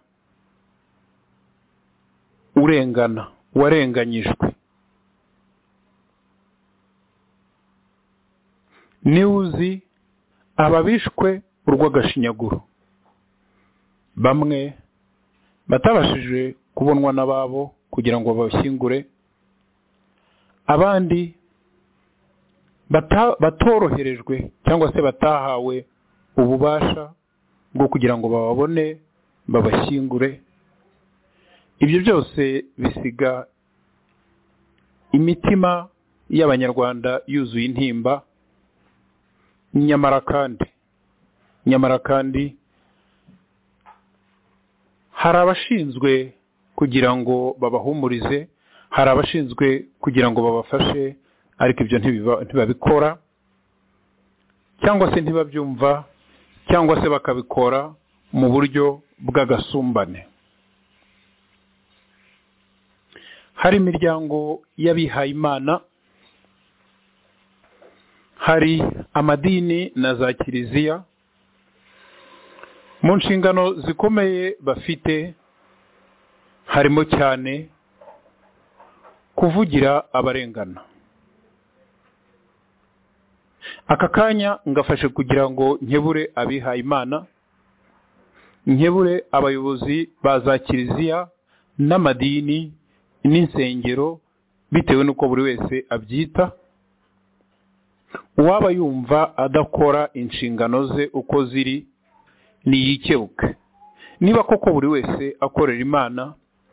urengana warenganyijwe, ni uzi ababishwe urw'agashinyaguro, bamwe batabashije kubonwa n'ababo kugira ngo babashyingure, abandi bata, batoroherejwe cyangwa se batahawe ububasha bwo kugira ngo bababone babashyingure. Ibyo byose bisiga imitima y'Abanyarwanda yuzuye intimba. Nyamara kandi nyamara kandi hari abashinzwe kugira ngo babahumurize, hari abashinzwe kugira ngo babafashe, ariko ibyo ntibabikora cyangwa se ntibabyumva cyangwa se bakabikora mu buryo bw'agasumbane. Hari imiryango y'abihaye Imana, hari amadini na za kiliziya mu nshingano zikomeye bafite, harimo cyane kuvugira abarengana. Aka kanya ngafashe kugira ngo nkebure abihaye Imana, nkebure abayobozi ba za kiliziya n'amadini n'insengero bitewe n'uko buri wese abyita. Uwaba yumva adakora inshingano ze uko ziri niyikebuke. Niba koko buri wese akorera Imana,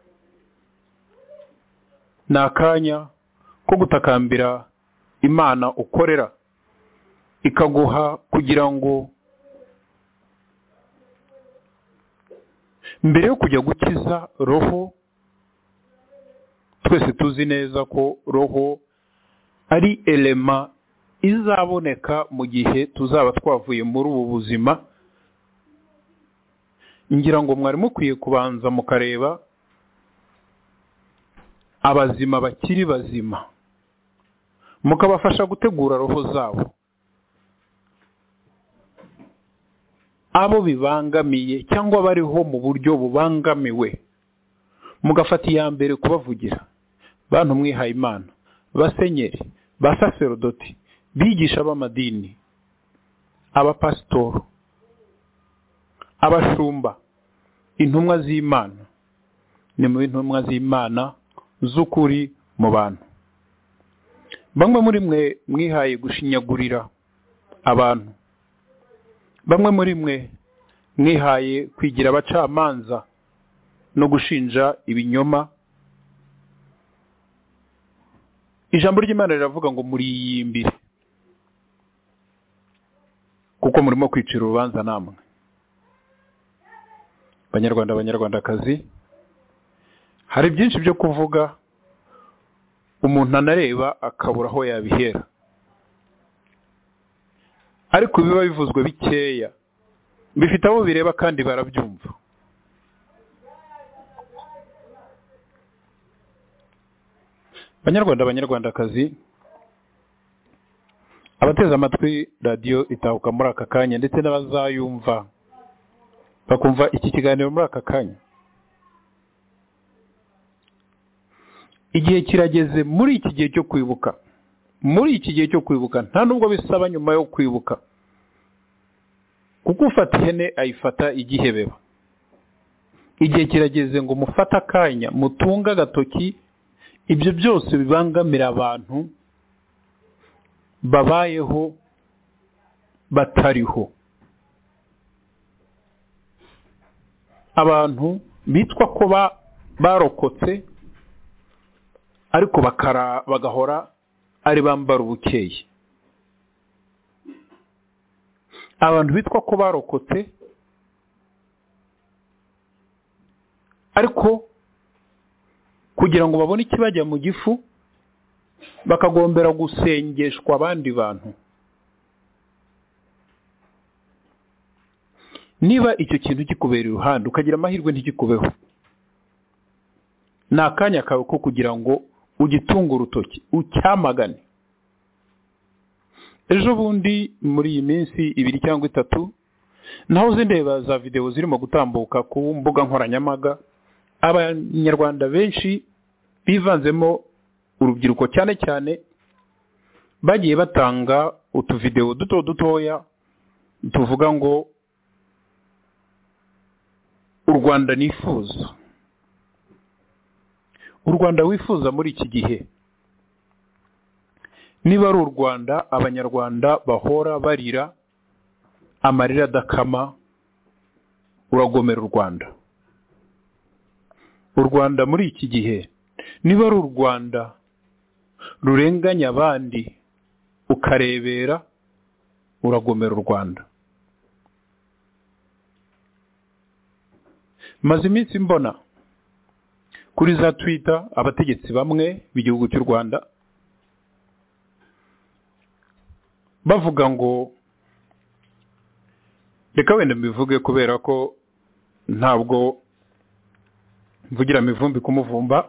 ni akanya ko gutakambira Imana ukorera ikaguha kugira ngo mbere yo kujya gukiza roho, twese tuzi neza ko roho ari elema izaboneka mu gihe tuzaba twavuye muri ubu buzima. Ngira ngo mwari mukwiye kubanza mukareba abazima bakiri bazima, mukabafasha gutegura roho zabo. Abo bibangamiye cyangwa bariho mu buryo bubangamiwe, mugafata iya mbere kubavugira. Bantu mwihaye Imana, basenyeri, basaserdoti, bigisha b'amadini, abapasitoro, abashumba, intumwa z'Imana, ni mu intumwa z'Imana z'ukuri mu bantu. Bamwe muri mwe mwihaye gushinyagurira abantu, bamwe muri mwe mwihaye kwigira abacamanza no gushinja ibinyoma. Ijambo ry'Imana riravuga ngo muriyimbire kuko murimo kwicira urubanza namwe. banyarwanda banyarwandakazi, hari byinshi byo kuvuga umuntu anareba akabura aho yabihera, ariko biba bivuzwe bikeya bifite abo bireba kandi barabyumva. banyarwanda banyarwandakazi, abateze amatwi radiyo itahuka muri aka kanya ndetse n'abazayumva bakumva iki kiganiro muri aka kanya, igihe kirageze muri iki gihe cyo kwibuka. Muri iki gihe cyo kwibuka nta nubwo bisaba nyuma yo kwibuka, kuko ufata ihene ayifata igihebeba. Igihe kirageze ngo mufate akanya mutunga agatoki ibyo byose bibangamira abantu babayeho batariho, abantu bitwa ko barokotse ariko bakara bagahora ari bambara ubukeye, abantu bitwa ko barokotse ariko kugira ngo babone ikibajya mu gifu bakagombera gusengeshwa abandi bantu. Niba icyo kintu kikubera iruhande ukagira amahirwe ntikikubeho, ni akanya kawe ko kugira ngo ugitunge urutoki ucyamagane. Ejo bundi muri iyi minsi ibiri cyangwa itatu nahoze ndeba za video zirimo gutambuka ku mbuga nkoranyambaga, abanyarwanda benshi bivanzemo urubyiruko cyane cyane bagiye batanga utuvideo duto dutoya tuvuga ngo u Rwanda nifuza, u Rwanda wifuza muri iki gihe. Niba ari u Rwanda abanyarwanda bahora barira amarira adakama, uragomera u Rwanda. U Rwanda muri iki gihe niba ari u Rwanda rurenganya abandi ukarebera, uragomera u Rwanda. Maze iminsi mbona kuri za Twitter abategetsi bamwe b'igihugu cy'u Rwanda bavuga ngo, reka wenda mbivuge kubera ko ntabwo mvugira mivumbi kumuvumba,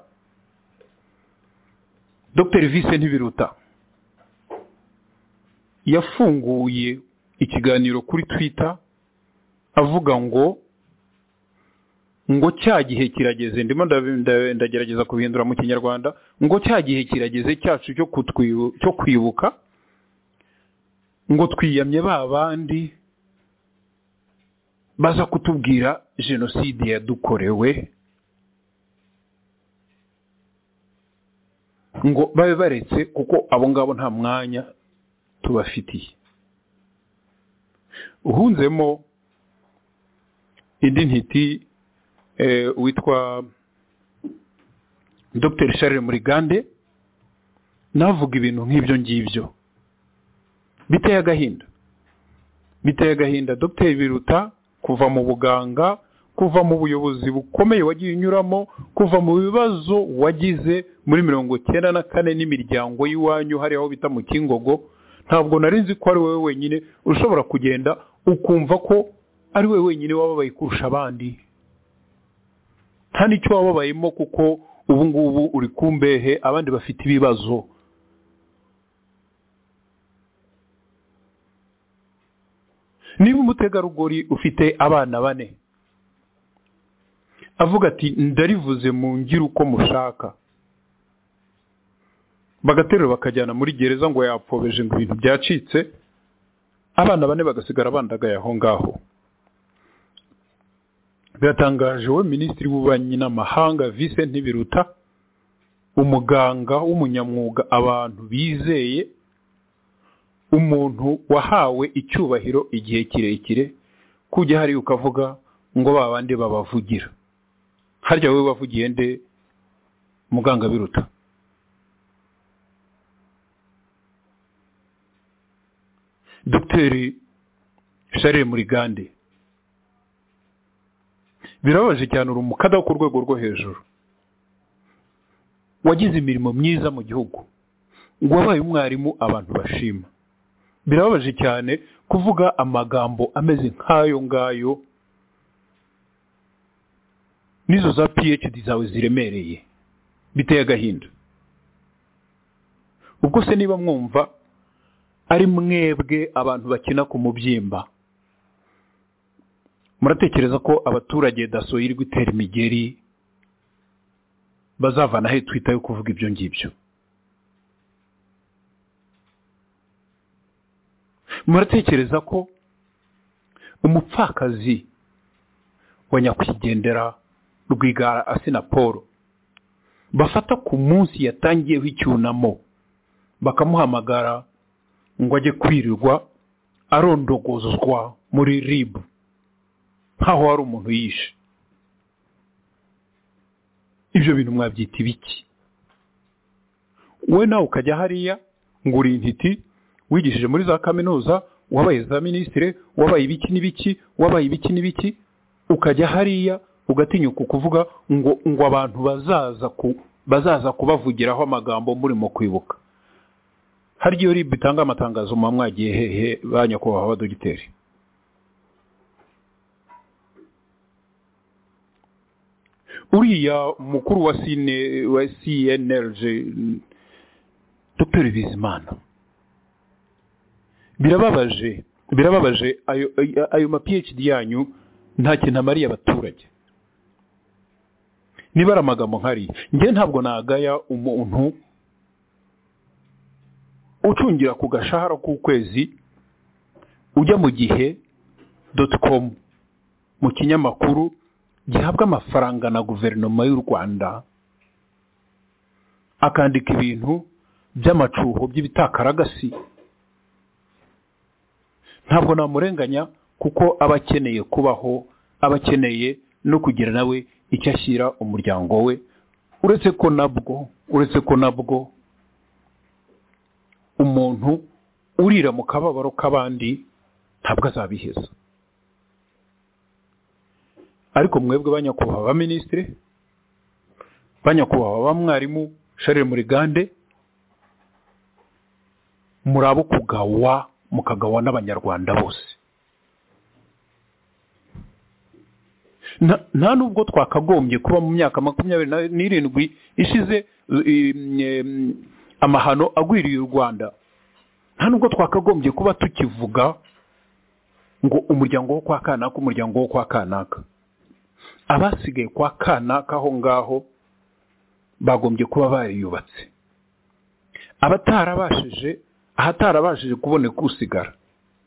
Dr Vincent Ntibiruta yafunguye ikiganiro kuri Twitter avuga ngo ngo cya gihe kirageze, ndimo ndagerageza kubihindura mu Kinyarwanda, ngo cya gihe kirageze cyacu cyo kutwibu cyo kwibuka, ngo twiyamye babandi baza kutubwira jenoside yadukorewe, ngo babe baretse kuko abo ngabo nta mwanya tubafitiye. Uhunzemo indi ntiti eh, witwa Dr Charles Murigande navuga ibintu nk'ibyo ngibyo biteye agahinda. Biteye agahinda Dr Biruta kuva mu buganga, kuva mu buyobozi bukomeye wagiye unyuramo, kuva mu bibazo wagize muri mirongo cyenda na kane n'imiryango y'iwanyu hari aho bita mu Kingogo, ntabwo narinzi ko ari wewe wenyine ushobora kugenda ukumva ko ari wewe wenyine wababaye kurusha abandi. Nta nicyo wababayemo kuko ubu ngubu uri kumbehe abandi bafite ibibazo. Niba umutegarugori ufite abana bane avuga ati ndarivuze mu ngira uko mushaka, bagaterura bakajyana muri gereza ngo yapfobeje ngo ibintu byacitse, abana bane bagasigara bandagaye aho ngaho. Biratangaje we Minisitiri w'Ububanyi n'Amahanga Vincent Ntibiruta, umuganga w'umunyamwuga abantu bizeye, umuntu wahawe icyubahiro igihe kirekire, kujya hari ukavuga ngo babandi babavugira. Harya wewe wavugiye nde muganga Biruta? Dr Charles Murigande birababaje cyane uri umukada wo ku rwego rwo hejuru, wagize imirimo myiza mu gihugu, wabaye umwarimu abantu bashima. Birababaje cyane kuvuga amagambo ameze nk'ayo ngayo nizo za P H D zawe ziremereye, biteye agahinda. Ubwo se niba mwumva ari mwebwe abantu bakina ku mubyimba, muratekereza ko abaturage daso iri gutera imigeri bazavana he twita yo kuvuga ibyo ngibyo? Muratekereza ko umupfakazi wa nyakwigendera Rwigara Asina Paul bafata ku munsi yatangiyeho icyunamo bakamuhamagara ngo ajye kwirirwa arondogozwa muri R I B nkaho hari umuntu yishe? Ibyo bintu mwabyita ibiki? We nawe ukajya hariya ngo uri intiti, wigishije muri za kaminuza, wabaye za ministre, wabaye ibiki n'ibiki, wabaye ibiki n'ibiki, ukajya hariya ugatinyuka kuvuga ngo ngo abantu bazaza ku bazaza kubavugiraho amagambo muri mu kwibuka. Hari iyo R I B bitanga amatangazo mu mwagiye hehe banyakubahwa abadogiteri? Uriya mukuru wa sine wa C N L G Docteur Bizimana, birababaje birababaje ayo ayo ma P H D yanyu nta kintu amariye abaturage. Niba ari amagambo nkari, nge ntabwo nagaya umuntu ucungira ku gashahara k'ukwezi ujya mu gihe dot com mu kinyamakuru gihabwa amafaranga na guverinoma y'u Rwanda, akandika ibintu by'amacuho by'ibitakaragasi. Ntabwo namurenganya kuko abakeneye kubaho, abakeneye no kugira nawe icyo ashyira umuryango we, uretse ko nabwo uretse ko nabwo umuntu urira mu kababaro k'abandi ntabwo azabiheza. Ariko mwebwe banyakubahwa ba ministre, banyakubahwa ba mwarimu Charles Murigande, murabo kugawa mukagawa n'abanyarwanda bose. Nta nubwo twakagombye kuba mu myaka makumyabiri n'irindwi ishize amahano agwiriye u Rwanda, nta nubwo twakagombye kuba tukivuga ngo umuryango wo kwa kanaka umuryango wo kwa kanaka. Abasigaye kwa kanaka aho ngaho bagombye kuba bariyubatse. Abatarabashije ahatarabashije kuboneka usigara,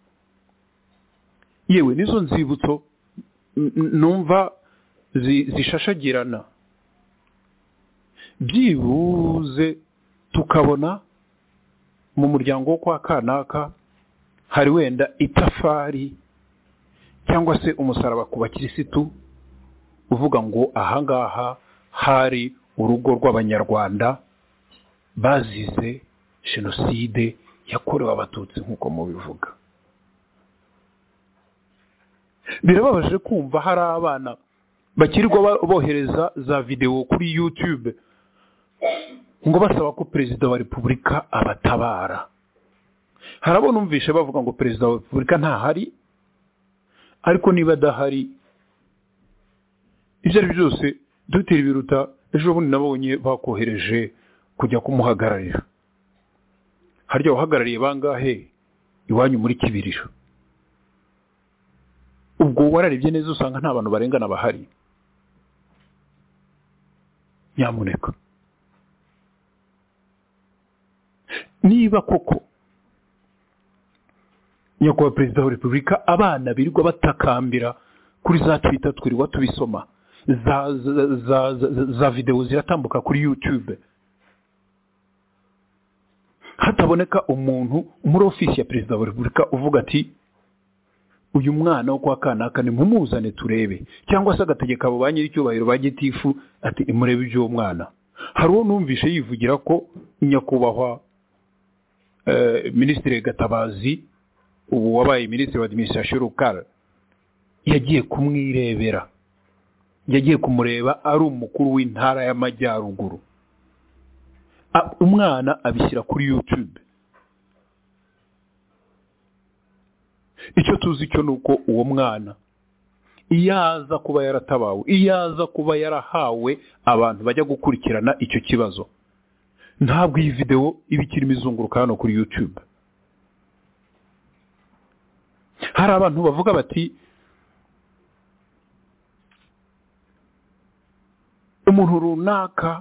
yewe nizo nzibutso numva zishashagirana. Byibuze tukabona mu muryango wo kwa kanaka hari wenda itafari cyangwa se umusaraba ku bakirisitu uvuga ngo ahangaha hari urugo rw'abanyarwanda bazize jenoside yakorewe abatutsi nk'uko mubivuga. Birababaje kumva hari abana bakirirwa bohereza za video kuri YouTube ngo basaba ko perezida wa Repubulika abatabara. Harabo numvishe bavuga ngo perezida wa Repubulika ntahari, ariko niba adahari ibyo ari byose Dr Biruta ejo bundi nabonye bakohereje kujya kumuhagararira. Harya uhagarariye bangahe iwanyu muri Kibiriro? Ubwo wararebye neza usanga nta bantu barengana bahari. Nyamuneka, niba koko nyakubahwa perezida wa Repubulika abana birirwa batakambira kuri za Twitter twirirwa tubisoma, za za, za, za, za video ziratambuka kuri YouTube, hataboneka umuntu muri ofisi ya perezida wa Repubulika uvuga ati uyu mwana wo kwa kanaka ni mumuzane turebe, cyangwa se agategeka abo banyiri cyubahiro ba gitifu ati imurebe ibyo mwana. Hari uwo numvishe yivugira ko nyakubahwa eh, Ministre Gatabazi ubu wabaye Ministre wa Administration Locale yagiye kumwirebera yagiye kumureba ari umukuru w'intara y'amajyaruguru. Umwana abishyira kuri YouTube. Icyo tuzi cyo nuko uwo mwana iyaza kuba yaratabawe, iyaza kuba yarahawe abantu bajya gukurikirana icyo kibazo, ntabwo iyi video ibikirimo izunguruka hano kuri YouTube. Hari abantu bavuga bati umuntu runaka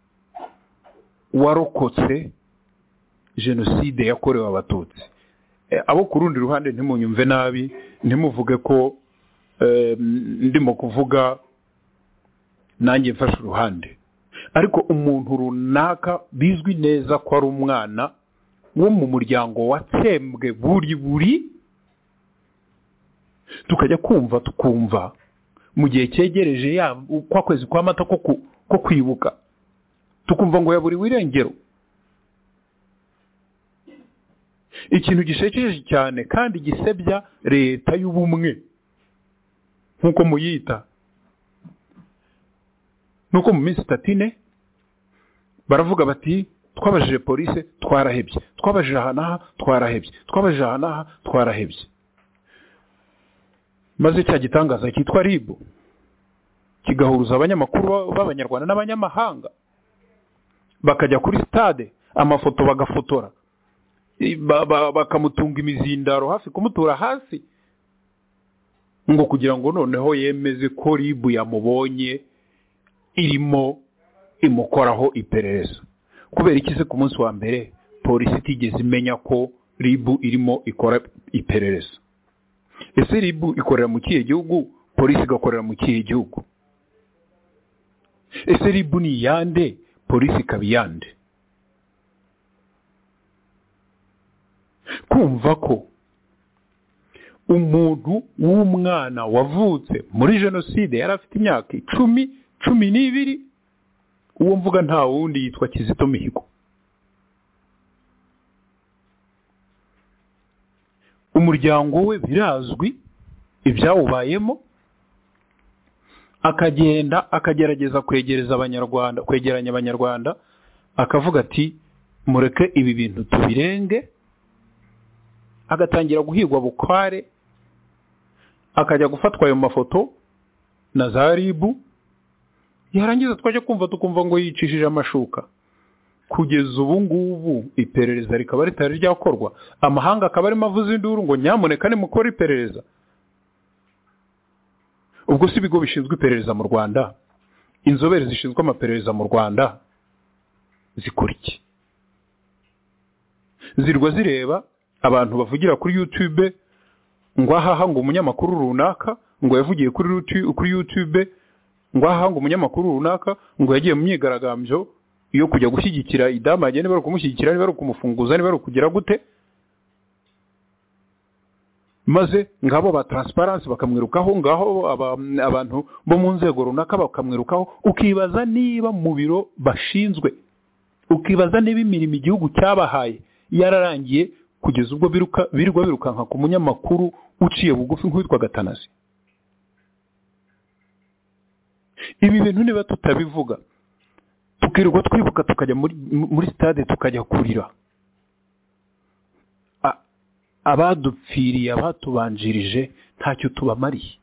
warokotse jenoside yakorewe abatutsi. Abo ku rundi ruhande ntimunyumve nabi, ntimuvuge ko ndimo kuvuga nanjye mfashe uruhande, ariko umuntu runaka bizwi neza ko ari umwana wo mu muryango watsembwe buri buri, tukajya kumva tukumva mu gihe cyegereje ya kwa kwezi kwa mata ko ko kwibuka, tukumva ngo yaburiwe irengero. Ikintu gishekeje cyane kandi gisebya leta y'ubumwe nkuko muyita, nuko mu minsi tatine baravuga bati twabajije police twarahebye, twabajije aha twarahebye, twabajije aha twarahebye. Maze cya gitangaza cyitwa R I B kigahuruza abanyamakuru b'abanyarwanda n'abanyamahanga, bakajya kuri stade amafoto bagafotora, bakamutunga imizindaro hafi kumutura hasi, ngo kugira ngo noneho yemeze ko R I B yamubonye irimo imukoraho iperereza. Kubera iki se ku munsi wa mbere polisi itigeze imenya ko R I B irimo ikora iperereza? Ese R I B ikorera mu kihe gihugu, polisi igakorera mu kihe gihugu? Ese R I B ni yande, polisi ikaba yande? Kumva ko umuntu w'umwana wavutse muri jenoside yari afite imyaka icumi cumi n'ibiri, uwo mvuga nta wundi yitwa Kizito Mihigo. Umuryango we birazwi ibyawubayemo, akagenda akagerageza kwegereza abanyarwanda, kwegeranya abanyarwanda, akavuga ati mureke ibi bintu tubirenge, agatangira guhigwa bukware, akajya gufatwa ayo mafoto na za R I B, yarangiza twaje kumva tukumva ngo yicishije amashuka. Kugeza ubu ngubu iperereza rikaba ritari ryakorwa, amahanga akaba ari mavuze induru ngo nyamuneka ni mukora iperereza. Ubwo si bigo bishinzwe iperereza mu Rwanda, inzobere zishinzwe amaperereza mu Rwanda zikora iki? Zirwa zireba abantu bavugira kuri YouTube ngo ahaha ngo umunyamakuru runaka ngo yavugiye kuri kuri YouTube, ngo ahaha ngo umunyamakuru runaka ngo yagiye mu myigaragambyo yo kujya gushyigikira idamage, niba ari kumushyigikira, niba ari kumufunguza, niba ari kugira gute, maze ngabo ba transparency bakamwirukaho, ngaho abantu bo mu nzego runaka bakamwirukaho. Ukibaza niba mu biro bashinzwe, ukibaza niba imirimo igihugu cyabahaye yararangiye kugeza ubwo biruka birirwa birukanka ku munyamakuru uciye bugufi nk'uwitwa Gatanazi. Ibi bintu niba tutabivuga, tukirirwa twibuka tukajya muri muri stade tukajya kurira, abadupfiriye abatubanjirije ntacyo tubamariye.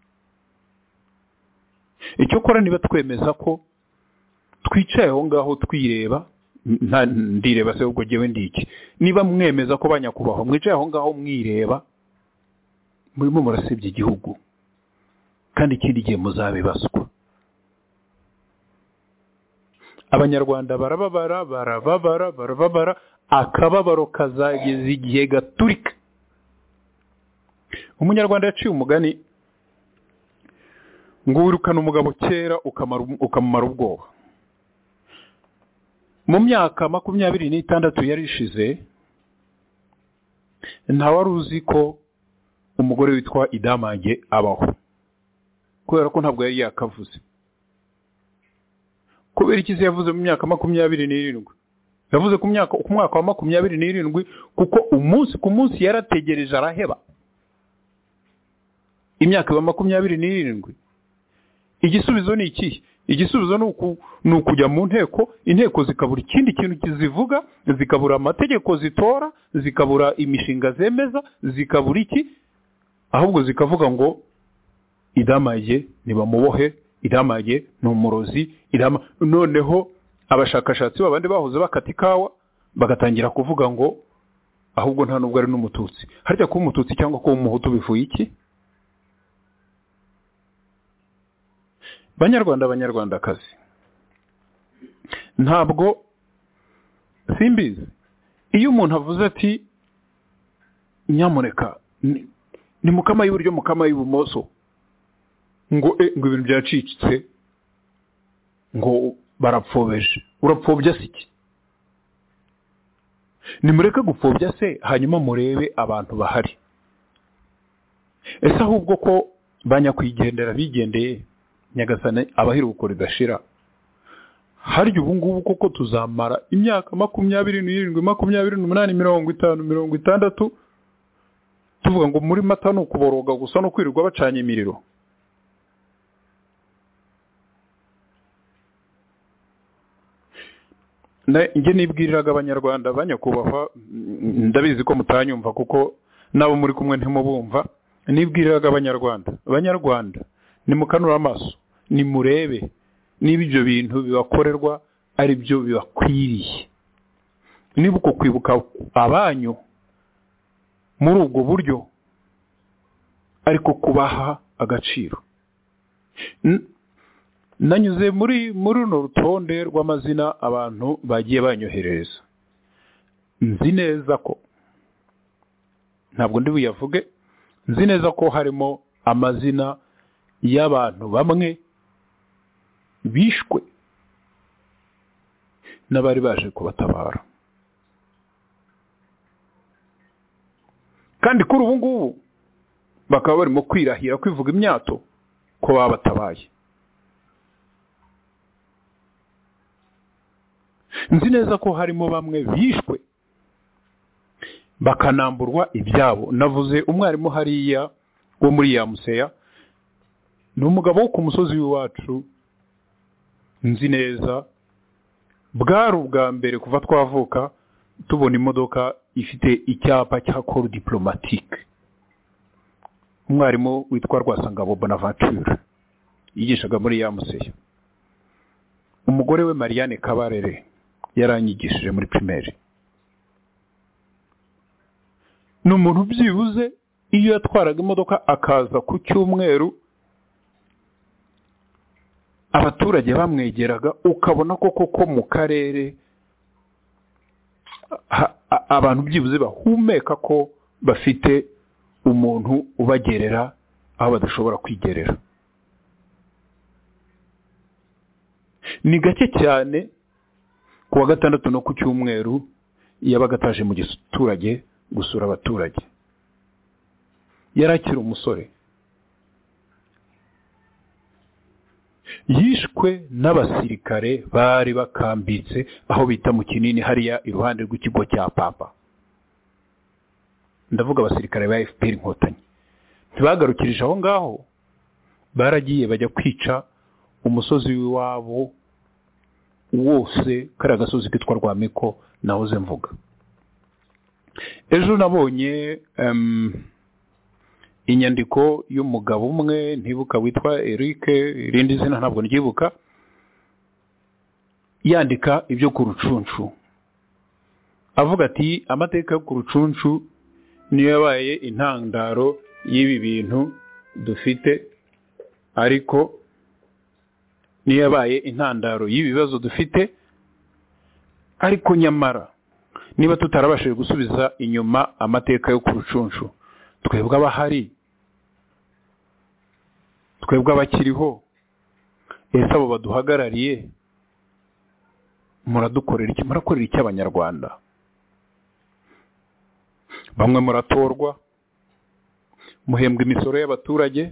Icyo kora niba twemeza ko twicaye aho ngaho twireba, nta ndireba se ubwo jewe ndiki, niba mwemeza ko banyakubaho mwicaye aho ngaho mwireba, murimo murasebye igihugu kandi ikindi gihe muzabibaswa. Abanyarwanda barababara barababara barababara, akababaro kazageza igihe gaturika. Umunyarwanda yaciye umugani ngo wirukana umugabo kera ukamara ubwoba. Mu myaka makumyabiri n'itandatu yari ishize, nta wari uzi ko umugore witwa Idamage abaho, kubera ko ntabwo yari yakavuze. Kubera ikize yavuze mu myaka makumyabiri n'irindwi, yavuze ku myaka ku mwaka wa makumyabiri n'irindwi kuko umunsi ku munsi yarategereje araheba. Imyaka ya makumyabiri n'irindwi igisubizo ni iki? Igisubizo ni ukujya mu nteko, inteko zikabura ikindi kintu kizivuga, zikabura amategeko zitora, zikabura imishinga zemeza, zikabura iki, ahubwo zikavuga ngo idamaye nibamubohe, idamaye ni umurozi, idama. Noneho abashakashatsi babandi bahoze bakata ikawa bagatangira kuvuga ngo ahubwo nta nubwo ari n'umututsi. Harya kuba umututsi cyangwa kuba umuhutu bivuye iki? Banyarwanda, Banyarwandakazi, ntabwo simbizi iyo umuntu avuze ati nyamuneka ni mukama y'iburyo mukama y'ibumoso, ngo e ngo ibintu byacicitse, ngo barapfobeje, urapfobya se iki? Nimureke gupfobya se, hanyuma murebe abantu bahari. Ese ahubwo ko banyakwigendera bigendeye Nyagasane abahiruko ridashira, harya ubu ngubu koko tuzamara imyaka makumyabiri n'irindwi makumyabiri n'umunani mirongo itanu mirongo itandatu tuvuga ngo muri Mata no kuboroga gusa no kwirirwa bacanye imiriro? Nge nibwiriraga Abanyarwanda banyakubahwa, ndabizi ko mutanyumva kuko nabo muri kumwe ntimubumva. Nibwiriraga Abanyarwanda, Abanyarwanda nimukanura amaso, nimurebe niba ibyo bintu bibakorerwa ari byo bibakwiriye. Niba uko kwibuka abanyu muri ubwo buryo ariko kubaha agaciro. Nanyuze muri muri runo rutonde rw'amazina abantu bagiye banyohereza, nzi neza ko, ntabwo ndi buyavuge, nzi neza ko harimo amazina y'abantu bamwe bishwe n'abari baje kubatabara, kandi kuri ubu ngubu bakaba barimo kwirahira kwivuga imyato ko babatabaye. Nzi neza ko harimo bamwe bishwe bakanamburwa ibyabo. Navuze umwarimu hariya wo muri ya Museya, ni umugabo wo ku musozi w'iwacu, nzi neza bwari ubwa mbere kuva twavuka tubona imodoka ifite icyapa cya Corps Diplomatique. Umwarimu witwa Rwasangabo Bonaventure yigishaga muri ya Museya. Umugore we Marianne Kabarere yaranyigishije muri primaire. Ni umuntu byibuze iyo yatwaraga imodoka akaza ku cyumweru abaturage bamwegeraga ukabona ko koko mu karere abantu byibuze bahumeka ko bafite umuntu ubagerera aho badashobora kwigerera. Ni gake cyane kuwa gatandatu no ku cyumweru yabaga ataje mu giturage gusura abaturage. Yarakira umusore, yishwe n'abasirikare bari bakambitse aho bita mu Kinini hariya iruhande rw'ikigo cya Papa. Ndavuga abasirikare ba F P R Inkotanyi. Ntibagarukirije aho ngaho, baragiye bajya kwica umusozi w'iwabo wose, kari agasozi kitwa Rwamiko nahoze mvuga. Ejo nabonye um, inyandiko y'umugabo umwe ntibuka witwa Eric, irindi zina ntabwo ngibuka, yandika ibyo ku Rucunshu. Avuga ati amateka yo ku Rucunshu niyo yabaye intandaro y'ibi bintu dufite, ariko niyo yabaye intandaro y'ibibazo dufite, ariko nyamara niba tutarabashije gusubiza inyuma amateka yo ku Rucunshu, twebwe abahari, twebwe abakiriho, ese abo baduhagarariye muradukorera iki? Murakorera iki Abanyarwanda? Bamwe muratorwa, muhembwa imisoro y'abaturage,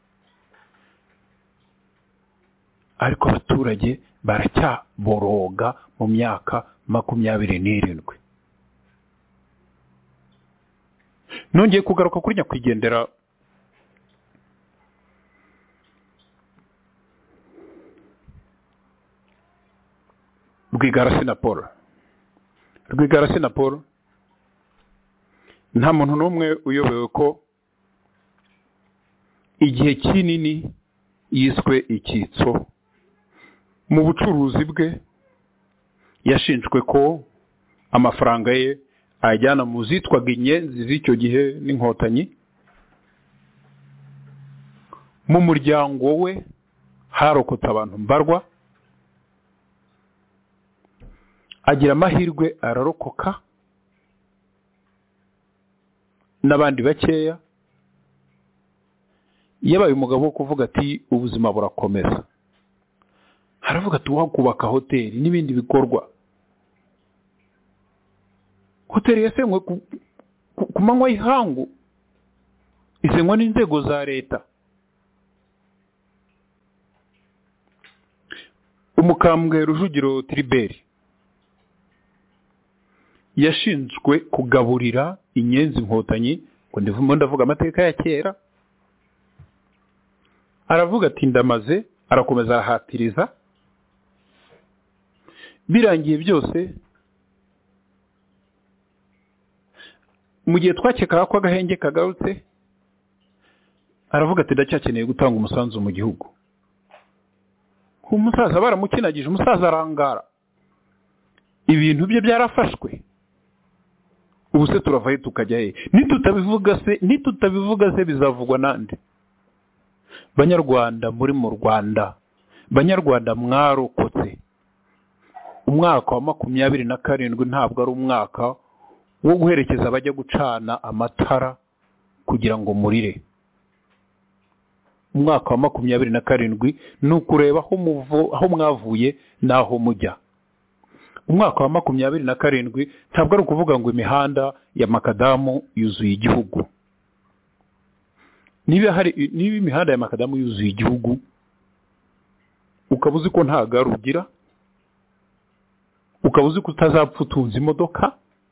ariko abaturage baracyaboroga mu myaka makumyabiri n'irindwi. Nongeye kugaruka kuri nyakwigendera Rwigara Paul Rwigara Paul nta muntu n'umwe uyobewe ko igihe kinini yiswe icyitso mu bucuruzi bwe, yashinjwe ko amafaranga ye ajyana mu zitwaga inyenzi z'icyo gihe n'inkotanyi. Mu muryango we harokotse abantu mbarwa, agira amahirwe ararokoka n'abandi bakeya. Yabaye umugabo wo kuvuga ati ubuzima burakomeza. Haravuga ati wakubaka hoteli n'ibindi bikorwa. Hoteli yasenywe ku manywa y'ihangu, isenywa n'inzego za leta. Umukambwe Rujugiro Tribert yashinzwe kugaburira inyenzi inkotanyi, ngo ndivumwe ndavuga amateka ya kera. Aravuga ati ndamaze, arakomeza arahatiriza. Birangiye byose, mu gihe twakekaga ko agahenge kagarutse, aravuga ati ndacyakeneye gutanga umusanzu mu gihugu. Umusaza baramukinagije, umusaza arangara, ibintu bye byarafashwe. Ubu se turavaye tukajya he? Nitutabivuga se nitutabivuga se bizavugwa nande? Banyarwanda muri mu Rwanda, Banyarwanda mwarokotse. Umwaka wa makumyabiri na karindwi ntabwo ari umwaka wo guherekeza abajya gucana amatara kugira ngo murire. Umwaka wa makumyabiri na karindwi ni ukureba aho muvo aho mwavuye naho mujya. Umwaka wa makumyabiri na karindwi ntabwo ari ukuvuga ngo imihanda ya makadamu yuzuye igihugu. Niba hari niba imihanda ya makadamu yuzuye igihugu, ukabuzi ko nta gare ugira, ukabuzi ko utazapfa utunze imodoka,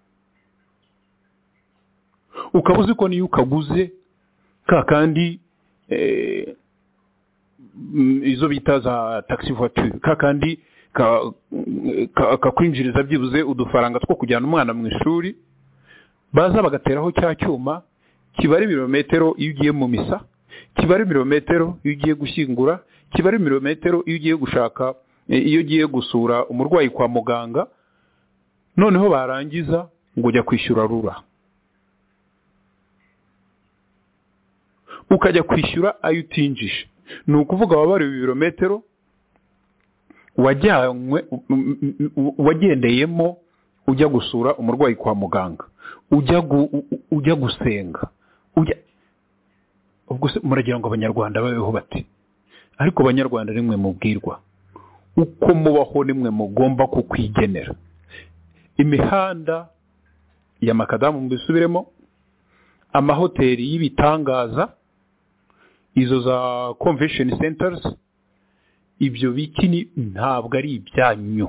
ukabuzi ko niyo ukaguze ka kandi eh, izo bita za taxi voiture, ka kandi kakwinjiriza ka, ka byibuze udufaranga two kujyana umwana mu ishuri, baza bagateraho cya cyuma kibari ibirometero iyo ugiye mu misa, kibari ibirometero iyo ugiye gushyingura, kibari ibirometero iyo ugiye gushaka, iyo ugiye gusura umurwayi kwa muganga. Noneho barangiza ngo ujya kwishyura rura, ukajya kwishyura ayo utinjije. Ni ukuvuga wabari ibirometero wajyanywe wagendeyemo ujya gusura umurwayi kwa muganga, ujya gu, ujya gusenga, ujya ubwo se muragira ngo Abanyarwanda babeho bati? Ariko Abanyarwanda rimwe mubwirwa uko mubaho, nimwe mugomba kukwigenera. Imihanda ya makadamu mbisubiremo, amahoteli y'ibitangaza, izo za convention centers, ibyo bikini ntabwo ari ibyanyu,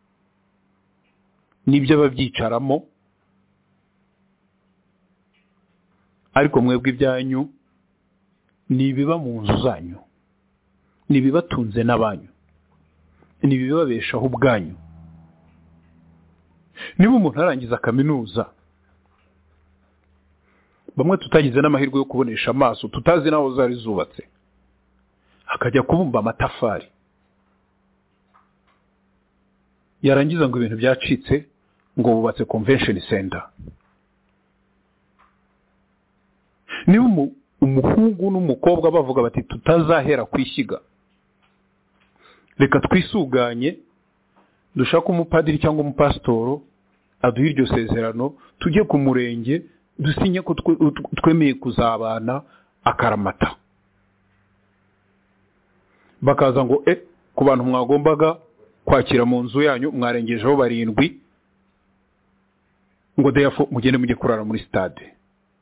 nibyo babyicaramo. Ariko mwebwe ibyanyu nibiba mu nzu zanyu, nibibatunze n'abanyu, nibibabeshaho ubwanyu. Niba umuntu arangiza kaminuza, bamwe tutagize n'amahirwe yo kubonesha amaso, tutazi naho zari zubatse, akajya kubumba amatafari, yarangiza ngo ibintu byacitse ngo bubatse convention center. Niba umuhungu n'umukobwa bavuga bati tutazahera kwishyiga, reka twisuganye dushaka umupadiri cyangwa umupasitoro aduha iryo sezerano, tujye ku murenge dusinye ko twemeye kuzabana akaramata. Bakaza ngo e ku bantu mwagombaga kwakira mu nzu yanyu mwarengejeho barindwi, ngo therefore mugende mujye kurara muri stade.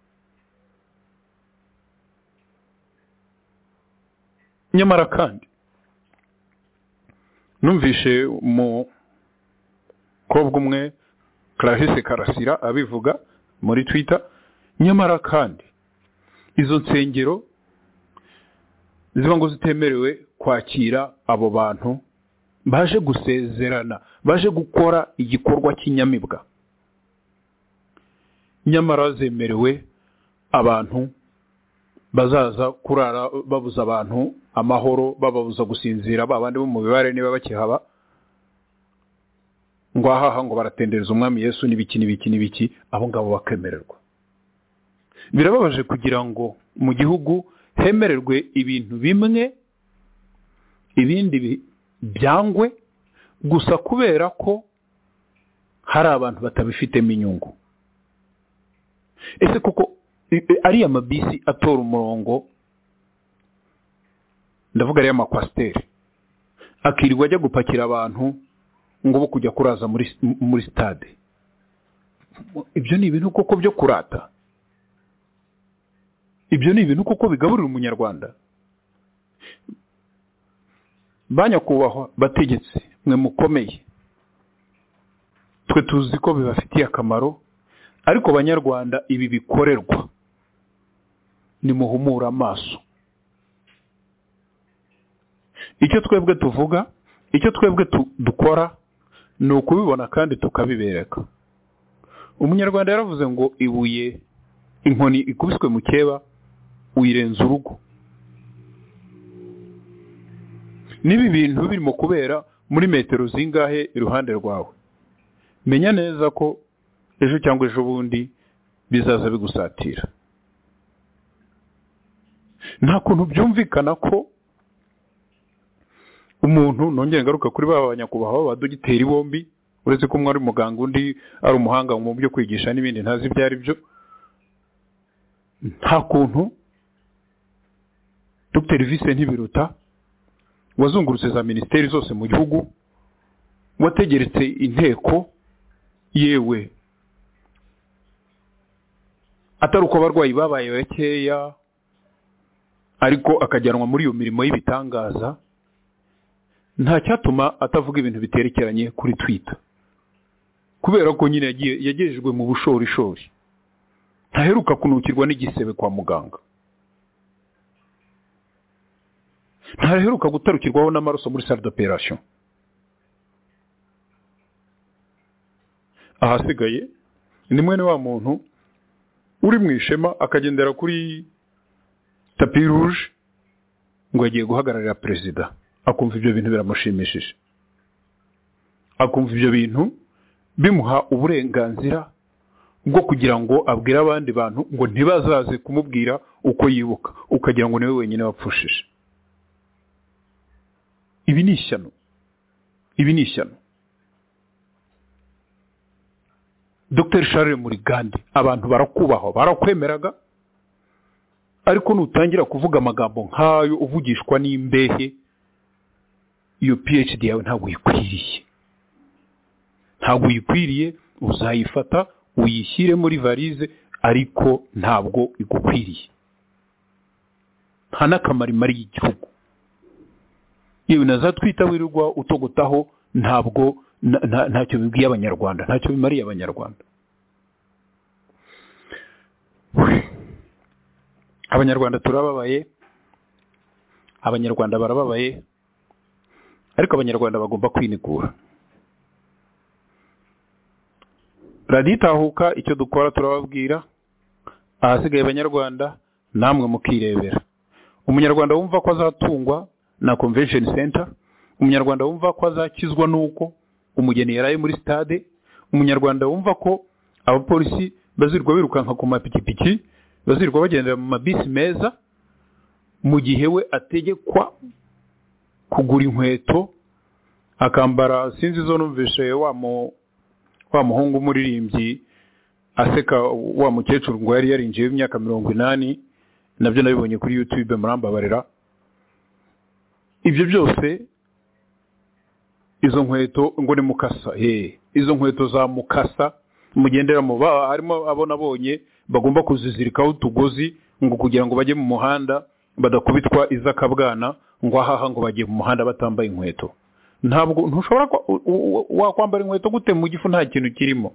Nyamara kandi numvishe mu kobwa umwe Clarisse Karasira abivuga muri Twitter, nyamara kandi izo nsengero ziba ngo zitemerewe kwakira abo bantu baje gusezerana, baje gukora igikorwa cy'inyamibwa. Nyamara zemerewe abantu bazaza kurara babuza abantu amahoro, bababuza gusinzira, babandi bo mu bibare niba bakihaba, ngo ahaha ngo baratendereza umwami Yesu n'ibiki n'ibiki n'ibiki, abo ngabo bakemererwa. Birababaje kugira ngo mu gihugu hemererwe ibintu bimwe, ibindi byangwe gusa kubera ko hari abantu batabifitemo inyungu. Ese kuko ari amabisi atora umurongo, ndavuga ari amakwasiteri, akirirwa ajya gupakira abantu ngo bo kujya kuraza muri muri stade, ibyo ni ibintu koko byo kurata? Ibyo ni ibintu koko bigaburira umunyarwanda? Banyakubahwa bategetse, mwe mukomeye, twe tuzi ko bibafitiye akamaro, ariko banyarwanda ibi bikorerwa ni muhumura amaso. Icyo twebwe tuvuga, icyo twebwe dukora ni ukubibona kandi tukabibereka. Umunyarwanda yaravuze ngo ibuye, inkoni ikubiswe mu cyeba uyirenza urugo. Nibi bintu birimo kubera muri metero zingahe iruhande rwawe, menya neza ko ejo cyangwa ejo bundi bizaza bigusatira. Nta kuntu byumvikana ko umuntu, nongeye ngaruka kuri baba banyakubahwa badogiteri bombi, uretse ko umwe ari muganga undi ari umuhanga mu byo kwigisha n'ibindi ntazi ibyo ari byo, nta kuntu Dr Vincent Ntibiruta wazungurutse za ministeri zose mu gihugu, wategeretse inteko, yewe atari uko abarwayi babaye bakeya ariko akajyanwa muri iyo mirimo y'ibitangaza, nta cyatuma atavuga ibintu biterekeranye kuri Twitter, kubera ko nyine yagiye yagejejwe mu bushorishori, ntaheruka kunukirwa n'igisebe kwa muganga, ntaheruka gutarukirwaho n'amaraso muri salle d'operation. Ahasigaye ni mwene wa muntu uri mu ishema akagendera kuri tapi rouge ngo yagiye guhagararira perezida, akumva ibyo bintu biramushimishije, akumva ibyo bintu bimuha uburenganzira bwo kugira ngo abwire abandi bantu ngo ntibazaze kumubwira uko yibuka, ukagira ngo niwe wenyine wapfushije. Ibi ni ishyano, ibi ni ishyano. Dr Charles Murigande, abantu barakubaho, barakwemeraga, ariko nutangira kuvuga amagambo nkayo uvugishwa n'imbehe, iyo PhD yawe ntabwo yikwiriye, ntabwo yikwiriye, uzayifata uyishyire muri varize, ariko ntabwo igukwiriye, nta n'akamaro imariye igihugu. Yewe nazatwita wirirwa utogotaho, ntabwo ntacyo bibwiye abanyarwanda, ntacyo bimariye abanyarwanda. Abanyarwanda turababaye, abanyarwanda barababaye, ariko abanyarwanda bagomba kwinigura. Raditahuka icyo dukora turababwira, ahasigaye abanyarwanda namwe mukirebera. Umunyarwanda wumva ko azatungwa na convention center, umunyarwanda wumva ko azakizwa nuko umugeni yaraye muri stade, umunyarwanda wumva ko abapolisi bazirwa birukanka ku mapikipiki, bazirwa bagendera mu mabisi meza, mu gihe we ategekwa kugura inkweto, akambara, sinzi zo numvishe wa mu wa muhungu muririmbyi aseka wa mukecuru ngo yari yarinjiye imyaka mirongo inani, nabyo nabibonye kuri YouTube murambabarira. Ibyo byose, izo nkweto ngo ni mukasa, he izo nkweto za mukasa mugendera mu ba harimo abo nabonye bagomba kuzizirikaho utugozi ngo kugira ngo bajye mu muhanda badakubitwa izakabwana, ngo ahaha ngo bagiye mu muhanda batambaye inkweto. Ntabwo ntushobora wakwambara inkweto gute mu gifu nta kintu kirimo?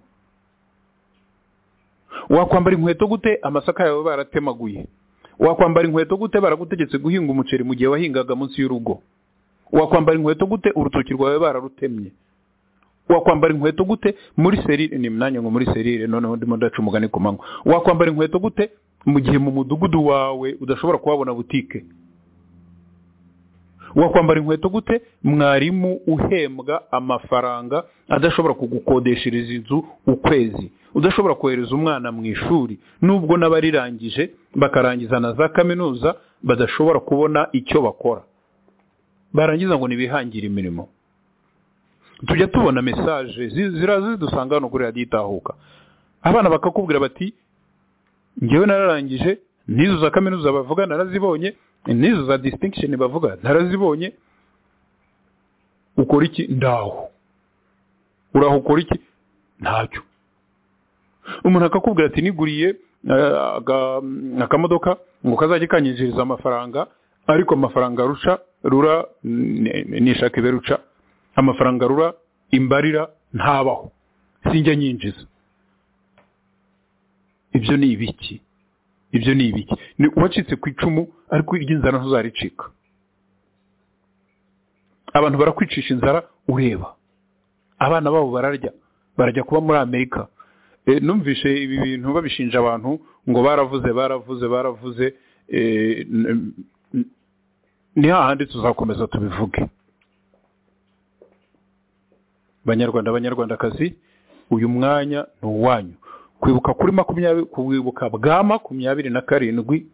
Wakwambara inkweto gute amasaka yawe baratemaguye? Wakwambara inkweto gute baragutegetse guhinga umuceri mu gihe wahingaga munsi y'urugo? wakwambara inkweto gute urutoki rwawe bararutemye? Wakwambara inkweto gute muri serire, ni mnanye ngo muri serire noneho ndimo ndaca umugani ku manywa, wakwambara inkweto gute mu gihe mu mudugudu wawe udashobora kuhabona butike? Wakwambara inkweto gute mwarimu uhembwa amafaranga adashobora kugukodeshereza inzu ukwezi, udashobora kohereza umwana mu ishuri, nubwo n'abarirangije bakarangiza na za kaminuza badashobora kubona icyo bakora, barangiza ngo nibihangira imirimo? Tujya tubona message zirazi dusanga hano kuri Radio Itahuka, abana bakakubwira bati ngewe nararangije, nizo za kaminuza bavuga narazibonye, nizo za distinction bavuga narazibonye, ukora iki? Ndaho. Uraho ukora iki? Ntacyo. Umuntu akakubwira ati niguriye akamodoka ngo kazajye kanyinjiriza amafaranga, ariko amafaranga rusha rura nishaka iberuca, amafaranga rura imbarira ntabaho, sinjya nyinjiza. Ibyo ni ibiki? Ibyo ni ibiki? Ni wacitse ku icumu ariko iry'inzara ntuzaricika. Abantu barakwicisha inzara ureba, abana babo bararya, barajya kuba muri Amerika. E, numvishe ibi bintu babishinja abantu ngo baravuze baravuze baravuze e, ni hahandi tuzakomeza tubivuge. Banyarwanda abanyarwandakazi, uyu mwanya ni uwanyu. Kwibuka kuri makumyabiri, kwibuka bwa makumyabiri na karindwi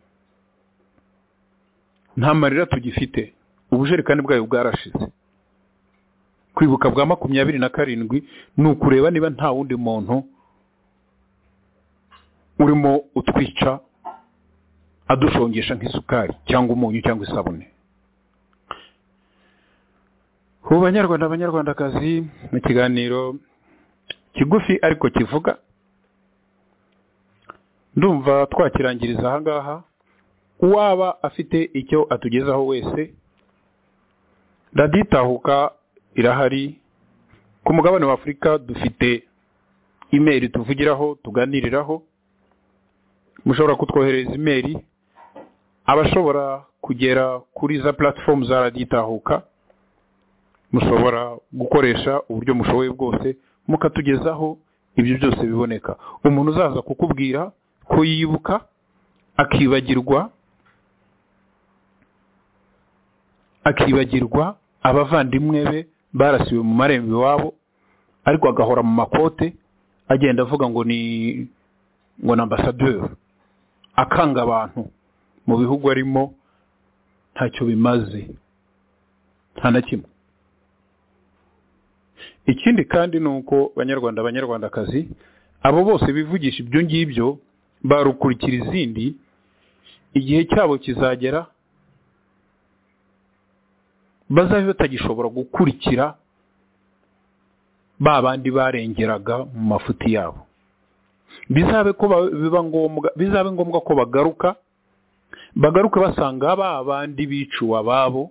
nta marira tugifite, ubujerekani bwayo bwarashize. Kwibuka bwa makumyabiri na karindwi ni ukureba niba nta wundi muntu urimo utwica adushongesha nk'isukari cyangwa umunyu cyangwa isabune. Ku banyarwanda abanyarwandakazi, mu kiganiro kigufi ariko kivuga, ndumva twakirangiriza aha ngaha. Uwaba afite icyo atugezaho wese, Radio Itahuka irahari. Ku mugabane wa Afurika dufite email tuvugiraho tuganiriraho, mushobora kutwohereza email. Abashobora kugera kuri za platform za Radio Itahuka mushobora gukoresha uburyo mushoboye bwose mukatugezaho ibyo byose biboneka. Umuntu uzaza kukubwira ko yibuka akibagirwa akibagirwa abavandimwe be barasiwe mu marembo iwabo, ariko agahora mu makote agenda avuga ngo ni ngo na ambassadeur, akanga abantu mu bihugu arimo, ntacyo bimaze, nta na kimwe. Ikindi kandi nuko banyarwanda abanyarwandakazi, abo bose bivugisha ibyo ngibyo barukurikira izindi, igihe cyabo kizagera bazabe batagishobora gukurikira ba bandi barengeraga mu mafuti yabo. Bizabe ko biba ngombwa bizabe ngombwa ko bagaruka bagaruka basanga ba bandi bicuwa babo.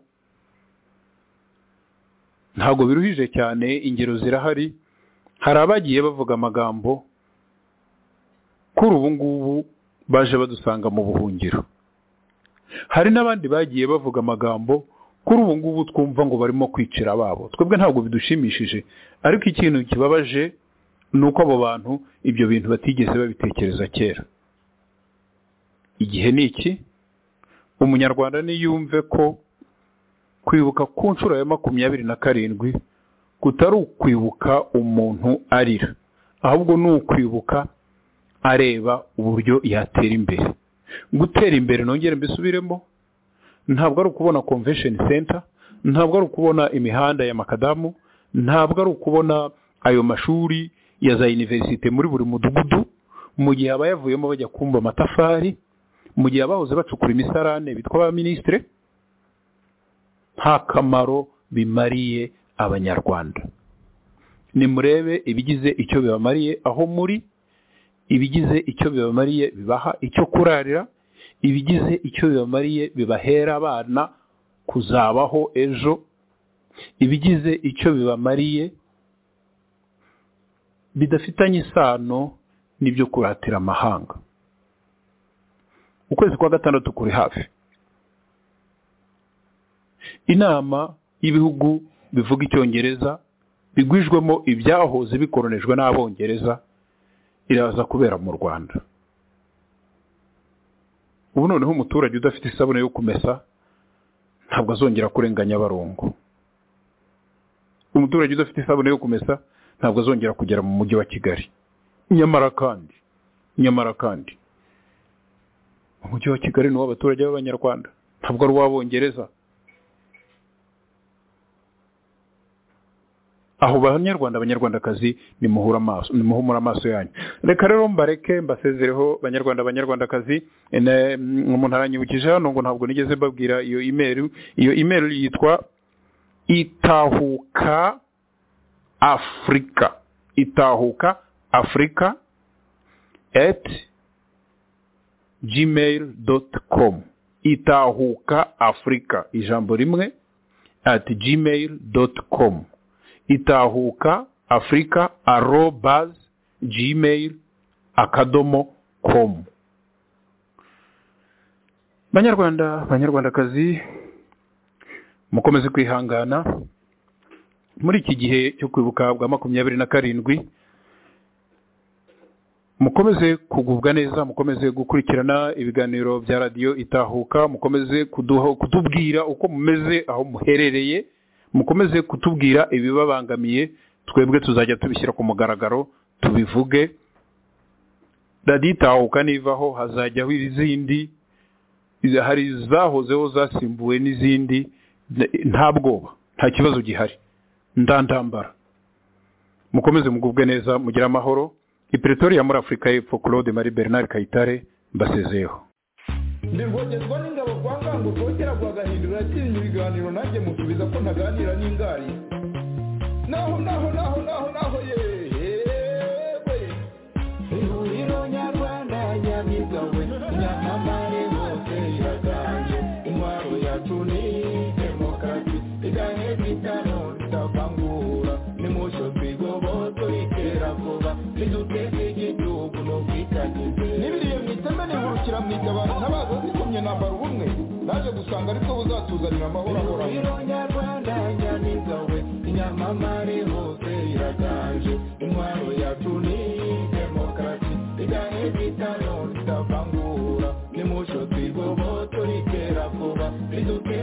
Ntago biruhije cyane, ingero zirahari. Hari abagiye bavuga amagambo kuri ubu ngubu baje badusanga mu buhungiro. Hari n'abandi bagiye bavuga amagambo kuri ubu ngubu twumva ngo barimo kwicira babo. Twebwe ntabwo bidushimishije, ariko ikintu kibabaje nuko abo bantu ibyo bintu batigeze babitekereza kera. Igihe niki umunyarwanda niyumve ko kwibuka ku nshuro ya makumyabiri na karindwi kutari ukwibuka umuntu arira, ahubwo ni ukwibuka areba uburyo yatera imbere. Gutera imbere nongere mbisubiremo, ntabwo ari ukubona convention center, ntabwo ari ukubona imihanda ya makadamu, ntabwo ari ukubona ayo mashuri ya za university muri buri mudugudu, mu gihe abayavuyemo bajya kumba amatafari, mu gihe abahoze bacukura imisarane bitwa ba ministre. Nta kamaro bimariye abanyarwanda. Nimurebe ibigize icyo bibamariye aho muri, ibigize icyo bibamariye bibaha icyo kurarira, ibigize icyo bibamariye bibahera abana kuzabaho ejo, ibigize icyo bibamariye bidafitanye isano n'ibyo kuratira amahanga. Ukwezi kwa gatandatu kuri hafi. inama y'ibihugu bivuga icyongereza bigwijwemo ibyahoze bikoronejwe n'abongereza iraza kubera mu Rwanda. Ubu noneho umuturage udafite isabune yo kumesa ntabwo azongera kurenganya abarongo. Umuturage udafite isabune yo kumesa ntabwo azongera kugera mu mujyi wa Kigali. Nyamara kandi nyamara kandi umujyi wa Kigali ni w'abaturage b'Abanyarwanda, ntabwo ari uw'Abongereza. Aho Banyarwanda Abanyarwandakazi ni muhura amaso ni muhumura amaso yanyu. Reka rero mbareke mbasezereho Banyarwanda Abanyarwandakazi. Umuntu aranyibukije hano ngo ntabwo nigeze mbabwira iyo email. Iyo email yitwa itahuka Afrika itahuka Afrika at gmail dot com itahuka Afrika ijambo rimwe at gmail dot com itahuka Afrika arobas gmail akadomo com. Banyarwanda Banyarwandakazi, mukomeze kwihangana muri iki gihe cyo kwibuka bwa makumyabiri na karindwi. Mukomeze kugubwa neza, mukomeze gukurikirana ibiganiro bya radio Itahuka, mukomeze kuduha kutubwira uko mumeze aho muherereye, mukomeze kutubwira ibibabangamiye, twebwe tuzajya tubishyira ku mugaragaro tubivuge. Radio Itahuka nivaho hazajyaho izindi, hari zahozeho zasimbuwe n'izindi, nta bwoba, nta kibazo gihari, ndandambara. Mukomeze mugubwe neza, mugira amahoro. I Pretoria muri Afrika y'Epfo, Claude Marie Bernard Kayitare mbasezeho. Ndirwogezwa n'ingabo kwa ngango kongera guhagahindura kinyi ibiganiro nanjye musubiza ko ntaganira n'ingari. Naho naho naho naho naho yewe. Ihuriro nyarwanda nyamigawe nyamamare hose iraganje. Intwaro yacu ni demokarasi igahe bitano ritavangura. Nimusho twigoboto itera vuba. Niduteze igihugu no kwitagize. Nibiriye mwiteme nihurukira mwitabara n'abazo zikomye nambara ubumwe. Naje gusanga ariko buzatuzanira amahoro ahora. Ihuriro nyarwanda nyamigawe inyamamare hose iraganje. Intwaro yacu ni demokarasi igahe bitano ritavangura. Nimusho twigoboto itera vuba. Niduteze